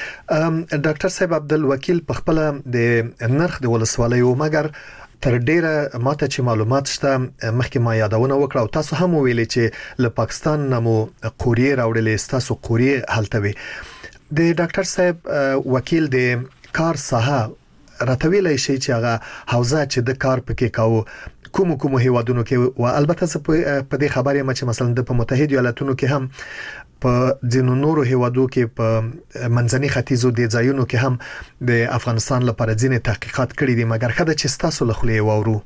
B: ډاکټر صاحب عبدالوکیل په خپل د نرخ د ولسوالیو مګر تر ډیره ماته چې معلومات شته مخکې ما یادونه وکړه او تاسو هم ویلي چې له پاکستان نمو قوریه راوړلې تاسو قوریه هلته وي د ډاکټر صاحب وکیل د کار ساحه راتویلای شي چې هغه حوزه چې د کار پکې کاوه کوم هیوادونو کې او البته په دې خبرې ما چې مثلا د متحده ایالاتونو کې هم په ځینو نورو هیوادو کې په منځني ختیځو د ځایونو کې هم د افغانستان لپاره ځینې تحقیقات کړي دي مګر خدای چې تاسو له خلې وورو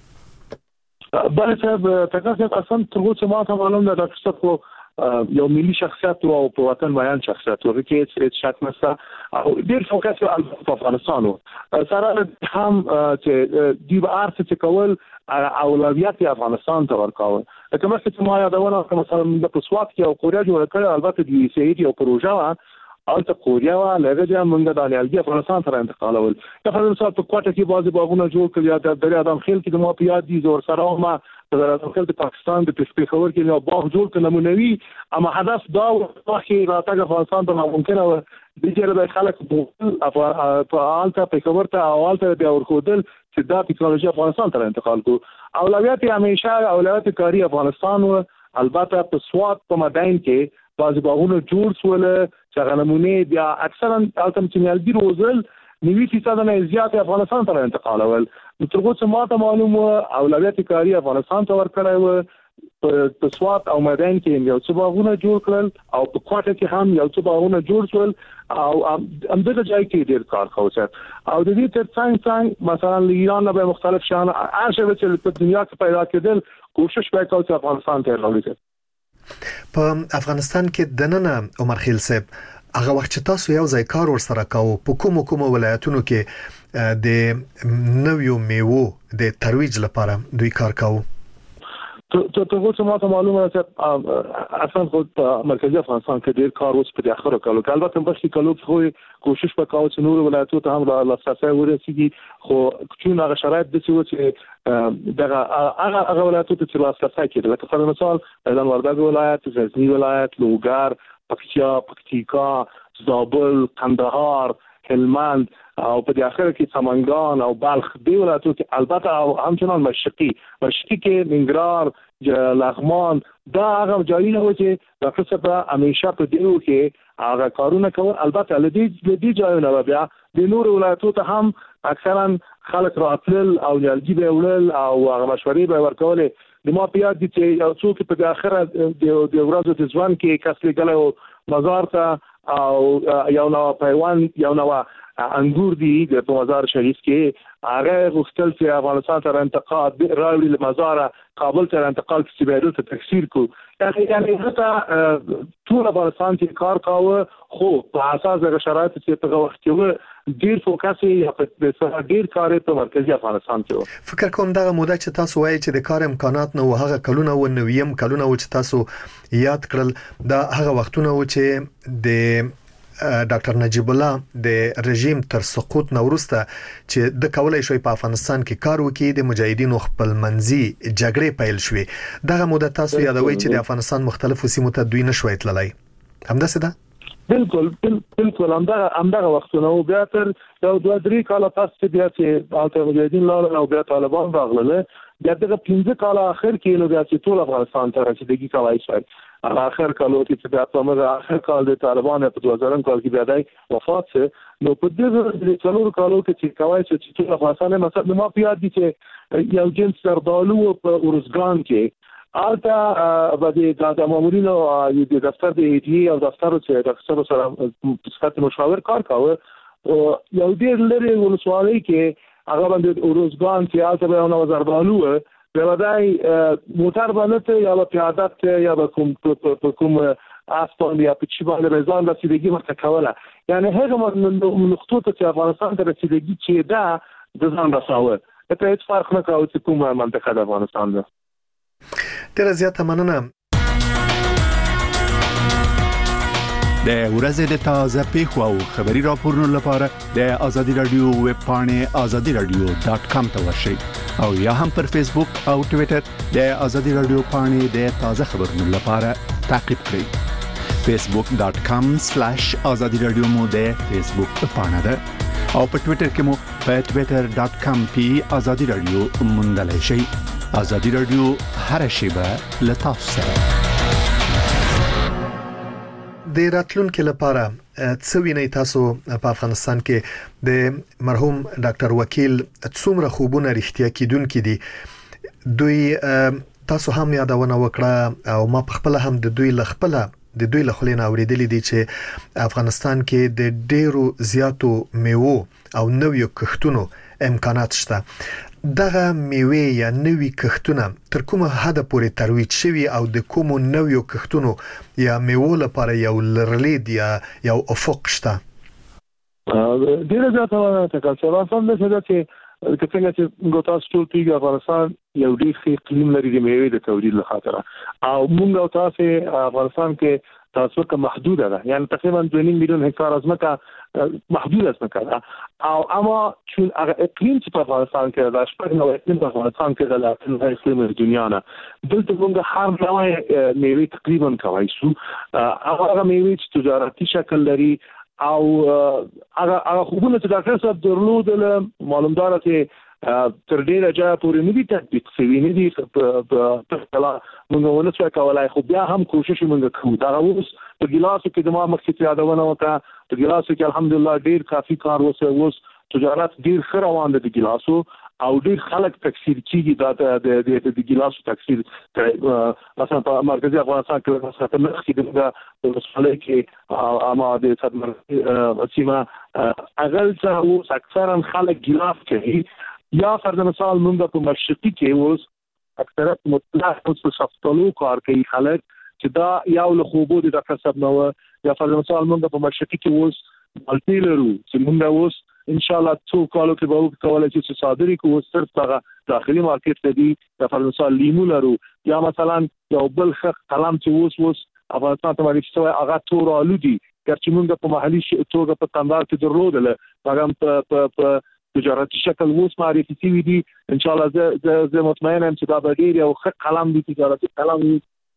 G: بل څه تاسو اصلا ترغه ما ته معلوم ده تاسو یو ملي شخصیت او په وطن بیان شخصیت ورته چې شک نشته او ډیر فوکس په افغانستان سره هم چې دی بار څه کول اولویت افغانستان ته ورکاوه کومه چې ما یادونه کوم مثلا د پسوات کې او کوریا جوړ کړ البته د یو سي یو پروژه او ته کوریا لږه موږ د انالګي افغانستان ته انتقالول د فرانسې په کوټه کې بازي باغونه جوړ کړل یا د دریا ادم خیل کې د ما په یاد دي زور سره ما د ادم خیل د پاکستان د پېښور کې یو باغ جوړ کړ نمونوي اما هدف دا و چې راتګ افغانستان ته ممکن و د جره د خلک په آلته پېښور ته اولته بیا ورخودل چې دا ټکنالوژي افغانستان ته انتقال کو اولویت همیشه اولویت کاری افغانستان و البته په سواد په مدین کې بعض باغونه جوړ شول چې غنمونه بیا اکثرا التم چنیالګي روزل 90% نه زیات افغانستان ته انتقالول نو ترغه چې ماته معلوم و اولویت کاری افغانستان ته ورکړای و په سواد او مدین کې یو څه باغونه جوړ کړل او په کوټه کې هم یو څه باغونه جوړ شول او همدغه ځای کې ډیر کار خوښه او د دې تر څنګ مثلا ایران به مختلف شان عرشه چې په دنیا کې پیدا کېدل کوشش وکړي چې افغانستان ته راوړي.
B: په افغانستان کې د نن عمر خیل صاحب هغه وخت چې تاسو یو ځای کار ورسره کاوه په کوم ولایتونو کې د نویو میوو د ترویج لپاره دوی کار کاوه
G: ته څه ما ته معلومه چې اصلا خو مرکزی افغانستان کې ډیر کار اوس په اخر کالو البته په بشي کالو خو کوشش وکاو چې نور ولایتونو ته هم لاسرسي ورسیږي خو چون هغه شرایط د څه چې دغه هغه ولایتونو ته لاسرسي کېږي لکه په مثال میدان وردګ ولایت، غزنی ولایت، لوګر، پکتیکا، زابل، قندهار، هلمند او په اخر کې سمنګان او بلخ دی ولایتونو کې البته او همچنان مشرقي کې ننګرهار لغمان دا هغه ځایونه و چې ډاکټر صاحب همیشه په دیو کې هغه کارونه کول. البته لدی ځایونه بیا د نور ولایتونو ته هم اکثرا خلک راتلل او جلدی به وړل او هغه مشورې به ورکول. د ما په یاد دي چې یو څوک په اخره د ورځو د ځوان کې کسل غلو مزار ته او یو نو پیوان یو نو انګور دی د مزار شریف کې هغه غوښتل چې افغانستان ته انتقال راوړي له مزار کابل ته انتقال چې بیرته ته تکثیر کو. یعنی حتی ټول افغانستان کې کار کاوه خو په اساس د شرایطو چې په وخت کې ډیر فوکس یا په ډیر کار په مرکزی افغانستان کې.
B: فکر کوم دغه موده چې تاسو وایي چې د کار امکانات نو هغه کلونه و نویم کلونه و چې تاسو یاد کړل دا هغه وختونه و چې د ډاکټر نجیب الله د رژیم تر سقوط نورسته چې د کولای شوی په افغانستان کې کار وکړي د مجاهدینو خپل منځي جګړې پیل شوې دغه موده تاسو یادوي چې د افغانستان مختلفو سیمو ته دوی نشوي تللی همداسې ده.
G: بالکل همدغه وختونه او بیا تر یو 2-3 کال پس بیا چې مجاهدین لاړل او بیا طالبان راغله بیا دغه 15 کال اخر کې نو بیا چې ټول افغانستان ته رسیدګي کوي شوی اخر کالو کې چې بیا په اخر کال د طالبان په 2000 کال کې بیا دای وفات شو. نو په دې څلور کالو کې چې کوي چې ټول افغانستان مثلا ما په یاد دي چې یو جنس سردالو په اورزګان کې آلته بعد د مامورینو د دفتر د ایډي او دفتر چې د دفتر سره صفت مشاور کار کاوه یو ډیر لري ولسوالۍ کې هغه باندې اورزګان چې آلته به نو زردالو بلدای موټر باندې یا پیاده یا کوم اسپان یا په چی باندې رضان رسیدګي ورته کوله. یعنی هغه نقطو ته چې افغانستان ته رسیدګي چې دا د ځان رساوه ته هیڅ فرق نه کوي چې کومه منطقه د افغانستان ده.
B: ډیره زیاته مننه.
H: د ورځې د تازه پیښو او خبري راپورونو لپاره د ازادي رادیو ویب پاڼې azadiradio.com ته ورشئ او یا هم پر فیسبوک او ټوئیټر د ازادي رادیو پاڼې د تازه خبرونو لپاره تعقیب کړئ. facebook.com/azadiradio مو د فیسبوک پاڼه ده او په ټوئیټر کې مو په twitter.com/azadiradio موندلای شئ. ازادي رادیو هر شیبه لتاسو سره.
B: د راتلونکو لپاره څه ویني تاسو په افغانستان کې د مرحوم ډاکټر وکیل څومره خوبونه رښتیا کیدونکې دي دوی تاسو هم یادونه وکړه او ما په خپل هم د دوی لخلینه اوریدلې دي چې افغانستان کې د ډیرو زیاتو میوو او نویو کښتونو امکانات شته. دغه میوه یا نوی کښتونه تر کومه حد پورې ترویج شوي او د کومو نویو کښتونو یا میوو لپاره یو لرلید یا یو افق شته؟
G: ډیره زیاته تکلسه افغانستان د چې کڅنګ چې ګوتاس ټول پیګ افغانستان یو ډیر ښه اقلیم لري د میوې د تولید لپاره او موږ او تاسو افغانستان کې تاسو که محدوده ده یعنی تقریبا 2.5 میلیون هکتار ازمکه محدود ازمکه ده او اما چون اقلیم چې په افغانستان کې د شپږ نو اقلیم په افغانستان کې د لاټن اقلیم د دنیا نه دلته موږ هر نوع میوې تقریبا کوي شو هغه میوې چې تجارتي شکل لري او هغه خوبونه چې ډاکټر صاحب درلودل معلومدار چې تر ډیره ځای پورې نه دي تطبیق شوي نه دي په کلا موږ ونڅو کولای خو بیا هم کوشش موږ کوو دا اوس په ګلاسو کې د ما مخکې یادونه وکړه په ګلاسو کې الحمدلله ډیر کافي کار اوس تجارت ډیر ښه روان دي د ګلاسو او ډیر خلک تکثیر کیږي دا د ګلاسو تکثیر مثلا په مرکزی افغانستان کې مثلا په مخ کې د وسلې کې اما د صدمه سیمه اغل څه اوس اکثرا خلک ګلاس کوي یا فرض مثال موږ په مشرقي کې اوس اکثرت مطلق اوس په شفتالو کار کوي خلک چې دا یو له خوبو د ډاکټر صاحب نو یا فرض مثال موږ په مشرقي کې اوس مالټي لرو چې موږ اوس ان شاء الله څو کالو کې به کولای شو چې صادري کوو صرف هغه داخلي مارکیټ ته دي یا فرض مثال لیمو لرو یا مثلا یو بل خق قلم چې اوس افغانستان ته باندې څه هغه تور آلو دي چې موږ په محلي توګه په کندهار کې درلودل هغه په تجارتي شکل اوس معرفي شوی دي ان شاء الله زه مطمئن یم چې دا به ډیر یو ښه قلم دی تجارتي قلم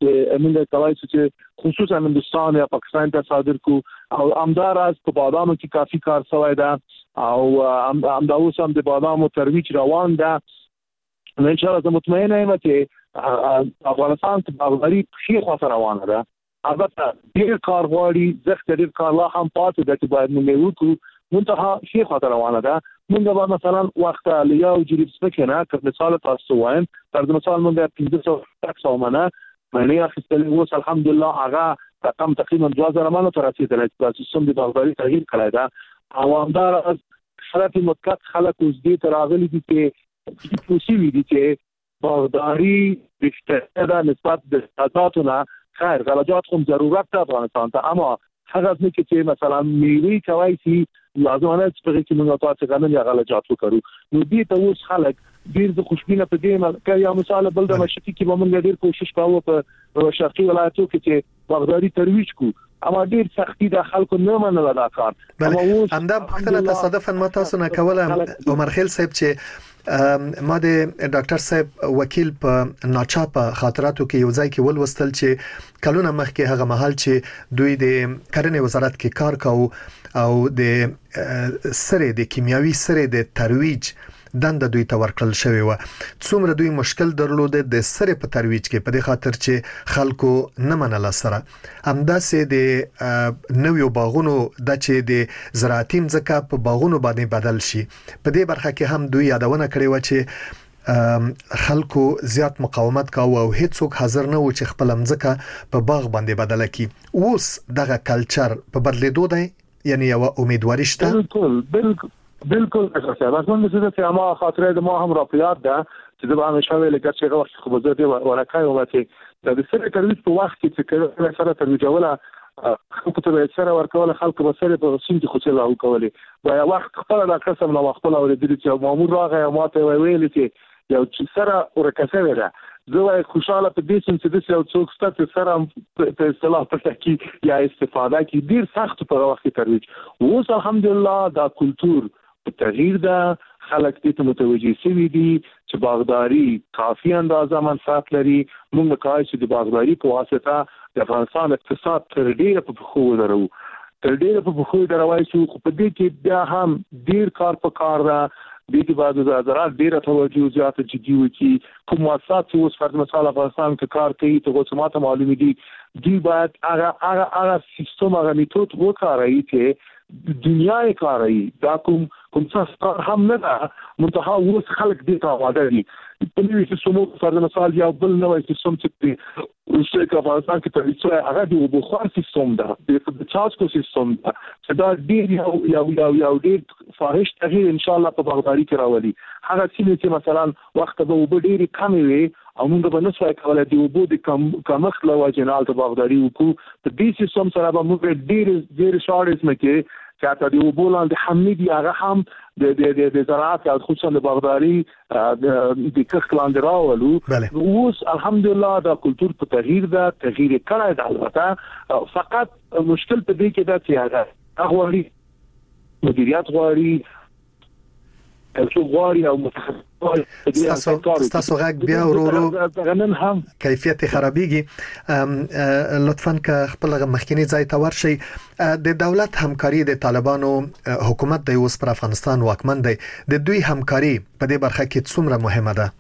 G: موږ کوي چې خصوصا هندستان یا پاکستان ته صادر کو او امداراز په بادامو کې کافي کار شوی دا او امداوس هم د بادامو ترویج روان ده. ان شاء الله مطمئن یم چې افغانستان ته باغداري په خاطر روانه ده. البته ډیر کار غواړي، زخت ډیر کار لا هم پاتې ده چې باید موږ وکړو، منتها شي خاطر روانه ده. موږ به مثلا وخت لیاو جریب سپکنه که مثال تاسو وایم تر مثال موږ 1500 منه معنی اخیستل اوس الحمدلله هغه رقم تقریبا 2000 منه تر رسیدلی چې سیستم د باغداري تغییر کړی ده. او همدار از شرط مطلق خلک اوس دې تر راغلي دي چې پوسیوي دي چې باغداري رښتیا ده نسبت د حاصلاتو خیر غلجات هم ضرورت ده افغانستان ته، اما هغه چې مثلا میوه کوي چې لازمانه چې موږ تاسو غنم یا غلجات وکړو نو دې ته اوس خلک ډیر د خوشبینه په دې ملک یا مثال بل د مشتي کې به موږ ډیر کوشش کوو په شرقي ولایتو کې چې باغداري ترویج کو، اما ډیر سختي د خلکو نه منل دا کار.
B: همدا پختنه تصادفاً ما تاسو نه کوله عمر خیل صاحب چې ما د ډاکټر صاحب وکیل په ناچاپه خاطراتو کې یو ځای کې ولوستل چې کلونه مخکې هغه مهال چې دوی د کرنې وزارت کې کار کاوه او د سره د کیمیاوي سره د ترویج دنده دوی ته ورکړل شوی و، څومره دوی مشکل درلوده د سره په ترویج کې په دې خاطر چې خلکو نه منل سره همداسې د نویو باغونو د چې د زراعتي ځکه په باغونو باندې بدل شي. په دې برخه کې هم دوی یادونه کړې و چې خلکو زیات مقاومت کاوه او هیڅوک حاضر نه و چې خپل ځکه په باغ باندې بدل کړي. اوس دغه کلچر په بدلیدو دی، یعنی یو امیدواري شته.
G: بالکل اساسا راځم چې ما خاطره د ما هم راپیات ده چې د باندې شوی لکه چې وخت خو به زه ورکای او چې د سره ترویج په وخت کې چې سره ترویجوله خلکو ته سره ورکول خلکو به سره په سیم کې خوشاله او کولې و وخت خپل د قسم نو خپل اوریدل چې مامور راغی او ماته ویل چې یو چې سره ورکسه ده زه خوشاله په دې چې د یو څوک ستاسو سره په اصطلاح په تحقیق یا استفاده کې ډیر سخت په وخت ترویج. اوس الحمدلله دا کلچر تغییر ده، خلک دې ته متوجي شوي دي چې باغداري کافي اندازه منفعت لري. موږ کولی چې د باغداري په واسطه د افغانستان اقتصاد تر ډیره په پښو ودرو وای شو، خو په دې کې بیا هم ډیر کار په کار ده. دې کې بعد د زراعت ډیره توجه زیاته جدي وکړي. کوم مؤسسات چې اوس فرض مثال افغانستان کې کار کوي ته څه ماته معلومه دي دوی باید هغه سیستم هغه میتود وکاروي چې دنیا یې کاروي. دا کوم څه هم نه ده، منتها اوس خلک دې ته آماده دي. په نوي سیستم فرض مثال یا بل نوی سیستم چې روسیه کې افغانستان کې ترویج شوی هغه د بخار سیستم ده، د چاسکو سیستم ده چې دا ډیر یو ډیر فاحش تغییر ان شاء الله په باغداري کې راولي. هغه چې مثلا وخت به وب ډیر کم وي او موږ به نسوای کولای دی وبو د کمښت له وجې نه د باغداري وکړو. په دې سیستم سره به موږ ډیر شاړې مکه چې د وبو لاندې حمید هغه هم د زراعت او خصوصا د باغداري د کښت لاندې راولو. اوس الحمدلله دا کلچر په تغییر کړی دی. البته فقط مشکل په دې کې ده چې هغه غواړي مدیریت غواړي او
B: ستاسو غږ بیا ورو
G: هم
B: کیفیت خرابېږي. لطفاً که خپل مخکینی ځای ته ورشي. د دولت همکاري د طالبانو حکومت د اوس پر افغانستان واکمن دی، د دوی همکاري په دې برخه کې څومره مهمه ده؟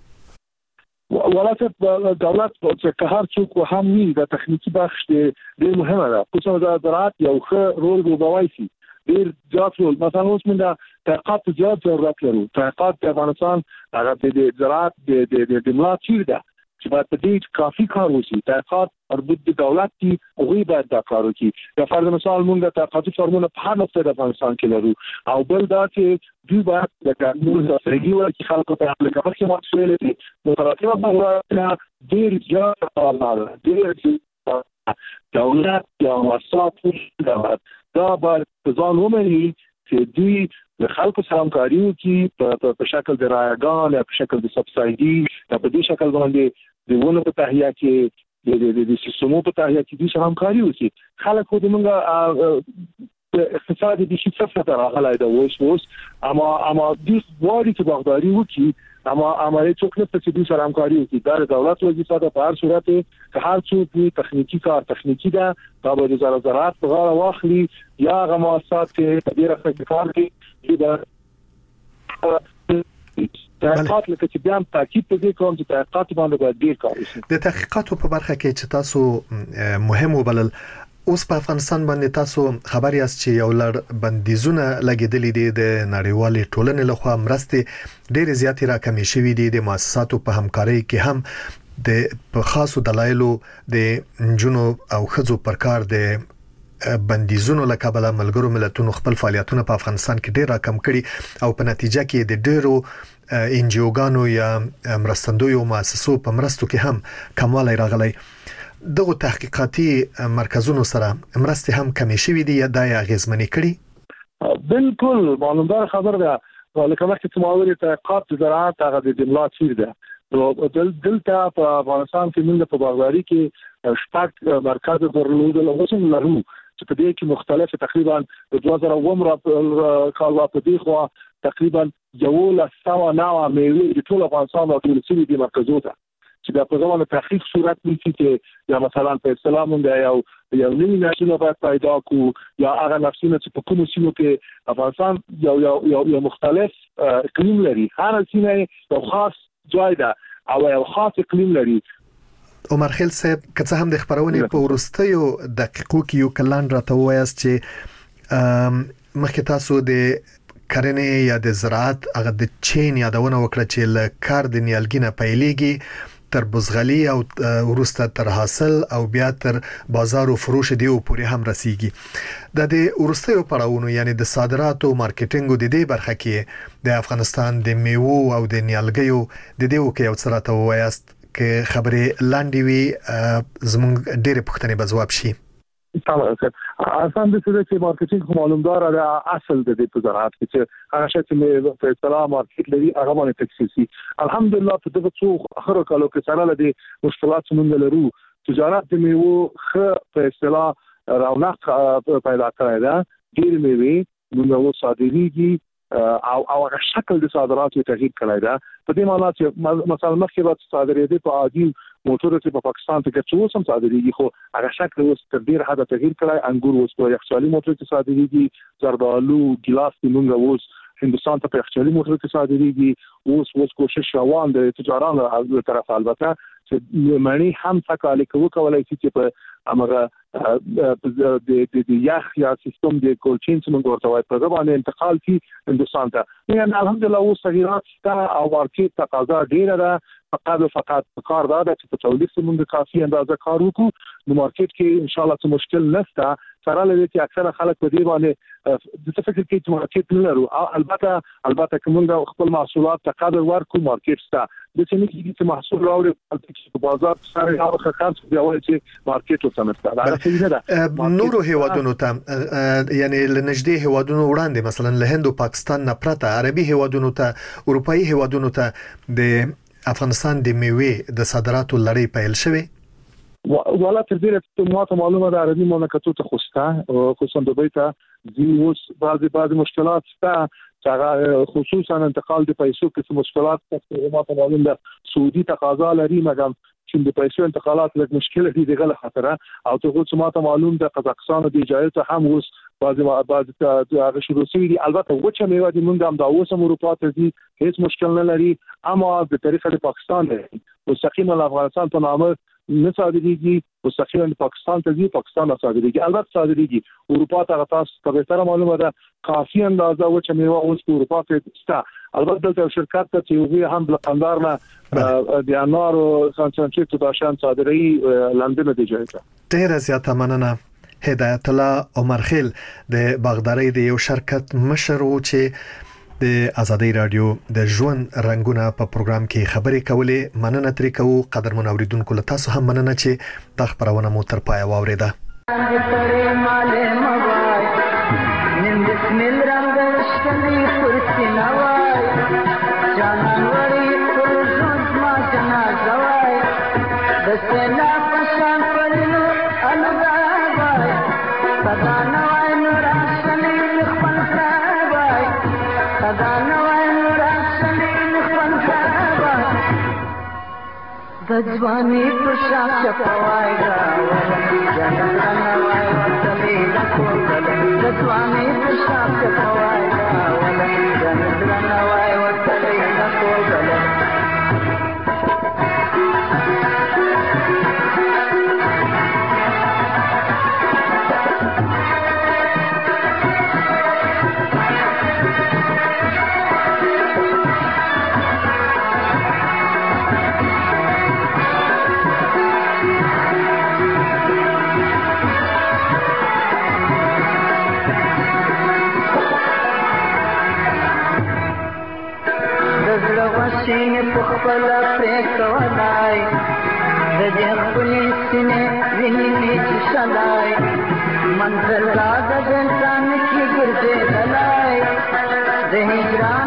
G: ولکه دولت چې هر څوک هم وي د تخنیکی بخش ډېر مهمه ده. خصوصا د زراعت یو ښه رول لوبوي شي ډیر زیات رول. مثلا اوس موږ تحقیقات زیات ضرورت لرو. تحقیقات د افغانستان هغه د زراعت د ملا چیر ده چې باید په دې کافي کار وشي. تحقیقات مربوط د دولت دي او غوي باید دا کار وکړي. د فرض مثال موږ د تحقیقاتي فارمونه په هر نقطه د افغانستان کې لرو او بل دا چې دوی باید د قانون د سرګي ورکړي خلکو ته په لکه چې مسؤلیت دي متراتبه باندې ډیر زیات کار ډیر دولت یا مؤسسات دا باید ځان ومني چې دوی د خلکو سره همکاري وکړي په شکل د رایګان یا په شکل د سبسایډي یا په دې شکل باندې د ونه په تهیه کې د سیستمو په تهیه کې دوی سره همکاري وکړي. خلک خو موږ اقتصادي د شي څه څه راغلی دا اوس اما دوی غواړي چې باغداري وکړي اما عملي څوک نه چې دوی سره همکاري وکړي دا د دولت وظیفه ده په هر صورت که هر څوک تخنیکی کار تخنیکی ده دا به د زراعت په غاړه واخلي یا هغه مؤسسات کې ډیره فکر کوي تحقیقات لکه چې بیا هم تاکید په دې کوم چې تحقیقات باندې باید ډیر کار وشي.
B: د تحقیقاتو په برخه کې چې تاسو مهم وبلل اوس په افغانستان باندې تاسو خبر یاست چې یو لړ بندیزونه لګیدلې دي د نړیوالې ټولنې لخوا مرستې ډېر زیاتې راکمې شوې دي د مؤسساتو په همکارۍ کې هم د په خاصو دلایلو د جنو او خزو پر کار د بندیزونو لکابل ملګرو ملتونو خپل فعالیتونه په افغانستان کې ډېر راکم کړي او په نتیجه کې د ډېرو انجیوګانو یا مرستندویو مؤسسو په مرستو کې هم کموالی راغلی. دغه تحقیقاتي مرکزونو سره مرستې هم کمې شوې دي یا د اغیزمنې کړي؟
G: بالکل معلومدار خبر ده لکه مخکې چې ما ویل تحقیقات زراعت هغه د جمله چیر ده دلته په افغانستان کې موږ په باغداري کې شپږ مرکز درلودل او څنګه لرو چې په دې کې مختلف تقریبا د 2010 کال په دې خوا تقریبا 1109 میوې د ټول افغانستان او ټول سیمې د مرکزو ته چې د پروګرام تحقیق صورت نیسي چې یا مثلا په اسلام باندې یو نوی ناشونه باید پیدا کو یا هغه نفسونه چې په کوم سیمو کې افغانستان یو مختلف اقلیم لري هر سیمه یو خاص جای ده او یو خاص اقلیم لري.
B: عمر خیل صاحب که څه هم د خبرونې په ورستیو دقیقو کې یو کلان راته وایست چې مخکې تاسو د کرنې یا د زراعت هغه د چین یادونه وکړه چې ل کار د نیالګینه پیلېږي تر بزغلي او ورسته تر حاصل او بیا تر بازار او فروش دیو پورې هم رسیږي. د ورستیو پړاوونو یعنی د صادراتو مارکیټینګ د دې برخه کې د افغانستان د میوو او د نیالګیو د دیو کې یو څه راته وایست چې خبرې لاندې وي زموږ ډېرې پوښتنې به ځواب شي.
G: آسان دي چې مارکیټینګ معلومدار ده اصل د دې په زراعت کې چې هغه شی چې په اصطلاح مارکیټ لري هغه باندې تخصیصي الحمدلله په دغه څو اخر کالو کې سره لدی مشکلات څنګه لرو تجارت د میوه خ په اصطلاح رونق پیدا کړی دا ډیر میوه موږ صادریږي او هغه شکل د صادراتو تغییر کړی دا په دې معنی چې مثلا مخکې به صادرېدي په عادي موټر چې په پاکستان کې څو سم صادرېږي خو هغه شکل اوس تر ډیر حد تغییر کړی انګور اوس په یخچالي موټر کې صادرېږي زردالو ګلاس کې موږ اوس هندستان ته په یخچالي موټر کې صادرېږي اوس کوشش روان د تجارانو له طرف البته چې معنی هم څنګه کوي چې په امغه د یخ یا سیستم د کولچین څخه ورته وایي په ځبانه انتقال کی هندستان ته یعنی الحمدلله اوس تغیرات شته او مارکیټ تقاضا ډیره ده فقط کار دا چې په تولید څخه کافي اندازه کار وکړو نو مارکیټ کې ان شاء الله څه مشکل نشته سره لري چې اکثره خلک په دې باندې د څه فکر کوي چې مارکیټ نه لرو البته کومه خپل محصولات تقاضا ورکو مارکیټ شته د څه نه کیږي چې محصول راوړي په بازار سره هغه خرڅ دی او چې مارکیټ وسمسته دا څه نه ده
B: نورو هیوادونو ته یعنی لنږدې هیوادونو وړاندې مثلا له هند او پاکستان نه پرته عربي هیوادونو ته اروپאי هیوادونو ته د افغانستان د میوې د صادراتو لړۍ پیل شوه
G: ولا تر دې ته معلومه ده عربي مملکتو ته خوسته خصوصا د بیت اوس بعضی مشکلات شته خصوصا انتقال د پیسو کې مشکلات ته معلومه ده سعودي تقاضا لري مګم چې د پیسو انتقالات لږ مشکل دي دغه خطر او ته څه معلوم ده قزاقستان د اجازه هم اوس بعضی هغه شروع شوی دي البته وچه میوه دي موږ هم د اوسم اروپا ته دي هیڅ مشکل نه لري اما د طریقه د پاکستان مستقیما افغانستان په نامه نه صادریږي مستقیما پاکستان ته دي پاکستان نه صادریږي البته صادریږي اروپا ته تاسو ته به تر معلومه ده کافي اندازه وچه میوه اوس په اروپا کې شته البته د شرکت ته چې هم بلقندار نه د انار او سانچریټ ته شان صادري لندن دی جوړه
B: ډیره زیاته مننه هدایت الله عمر خیل د باغداري د یو شرکت مشر و چې د آزادۍ رادیو د ژوند رنگونه په پروګرام کې خبرې کولې مننه ترې کوو قدرمن اوریدونکو له تاسو هم مننه چې د خبرونه مو تر پای واوریده
I: Sadana wa nur asli khwan ځواني پر شاخ چپوای جنت رانوای ورتلې لکوګل د ځواني پر شاخ چپوای جنت رانوای ورتلې لکوګل سینه پخپل پریکولای د دې خپل سینه ویني چې شلای منزل را د انسان کې ګرځي دلای د هجران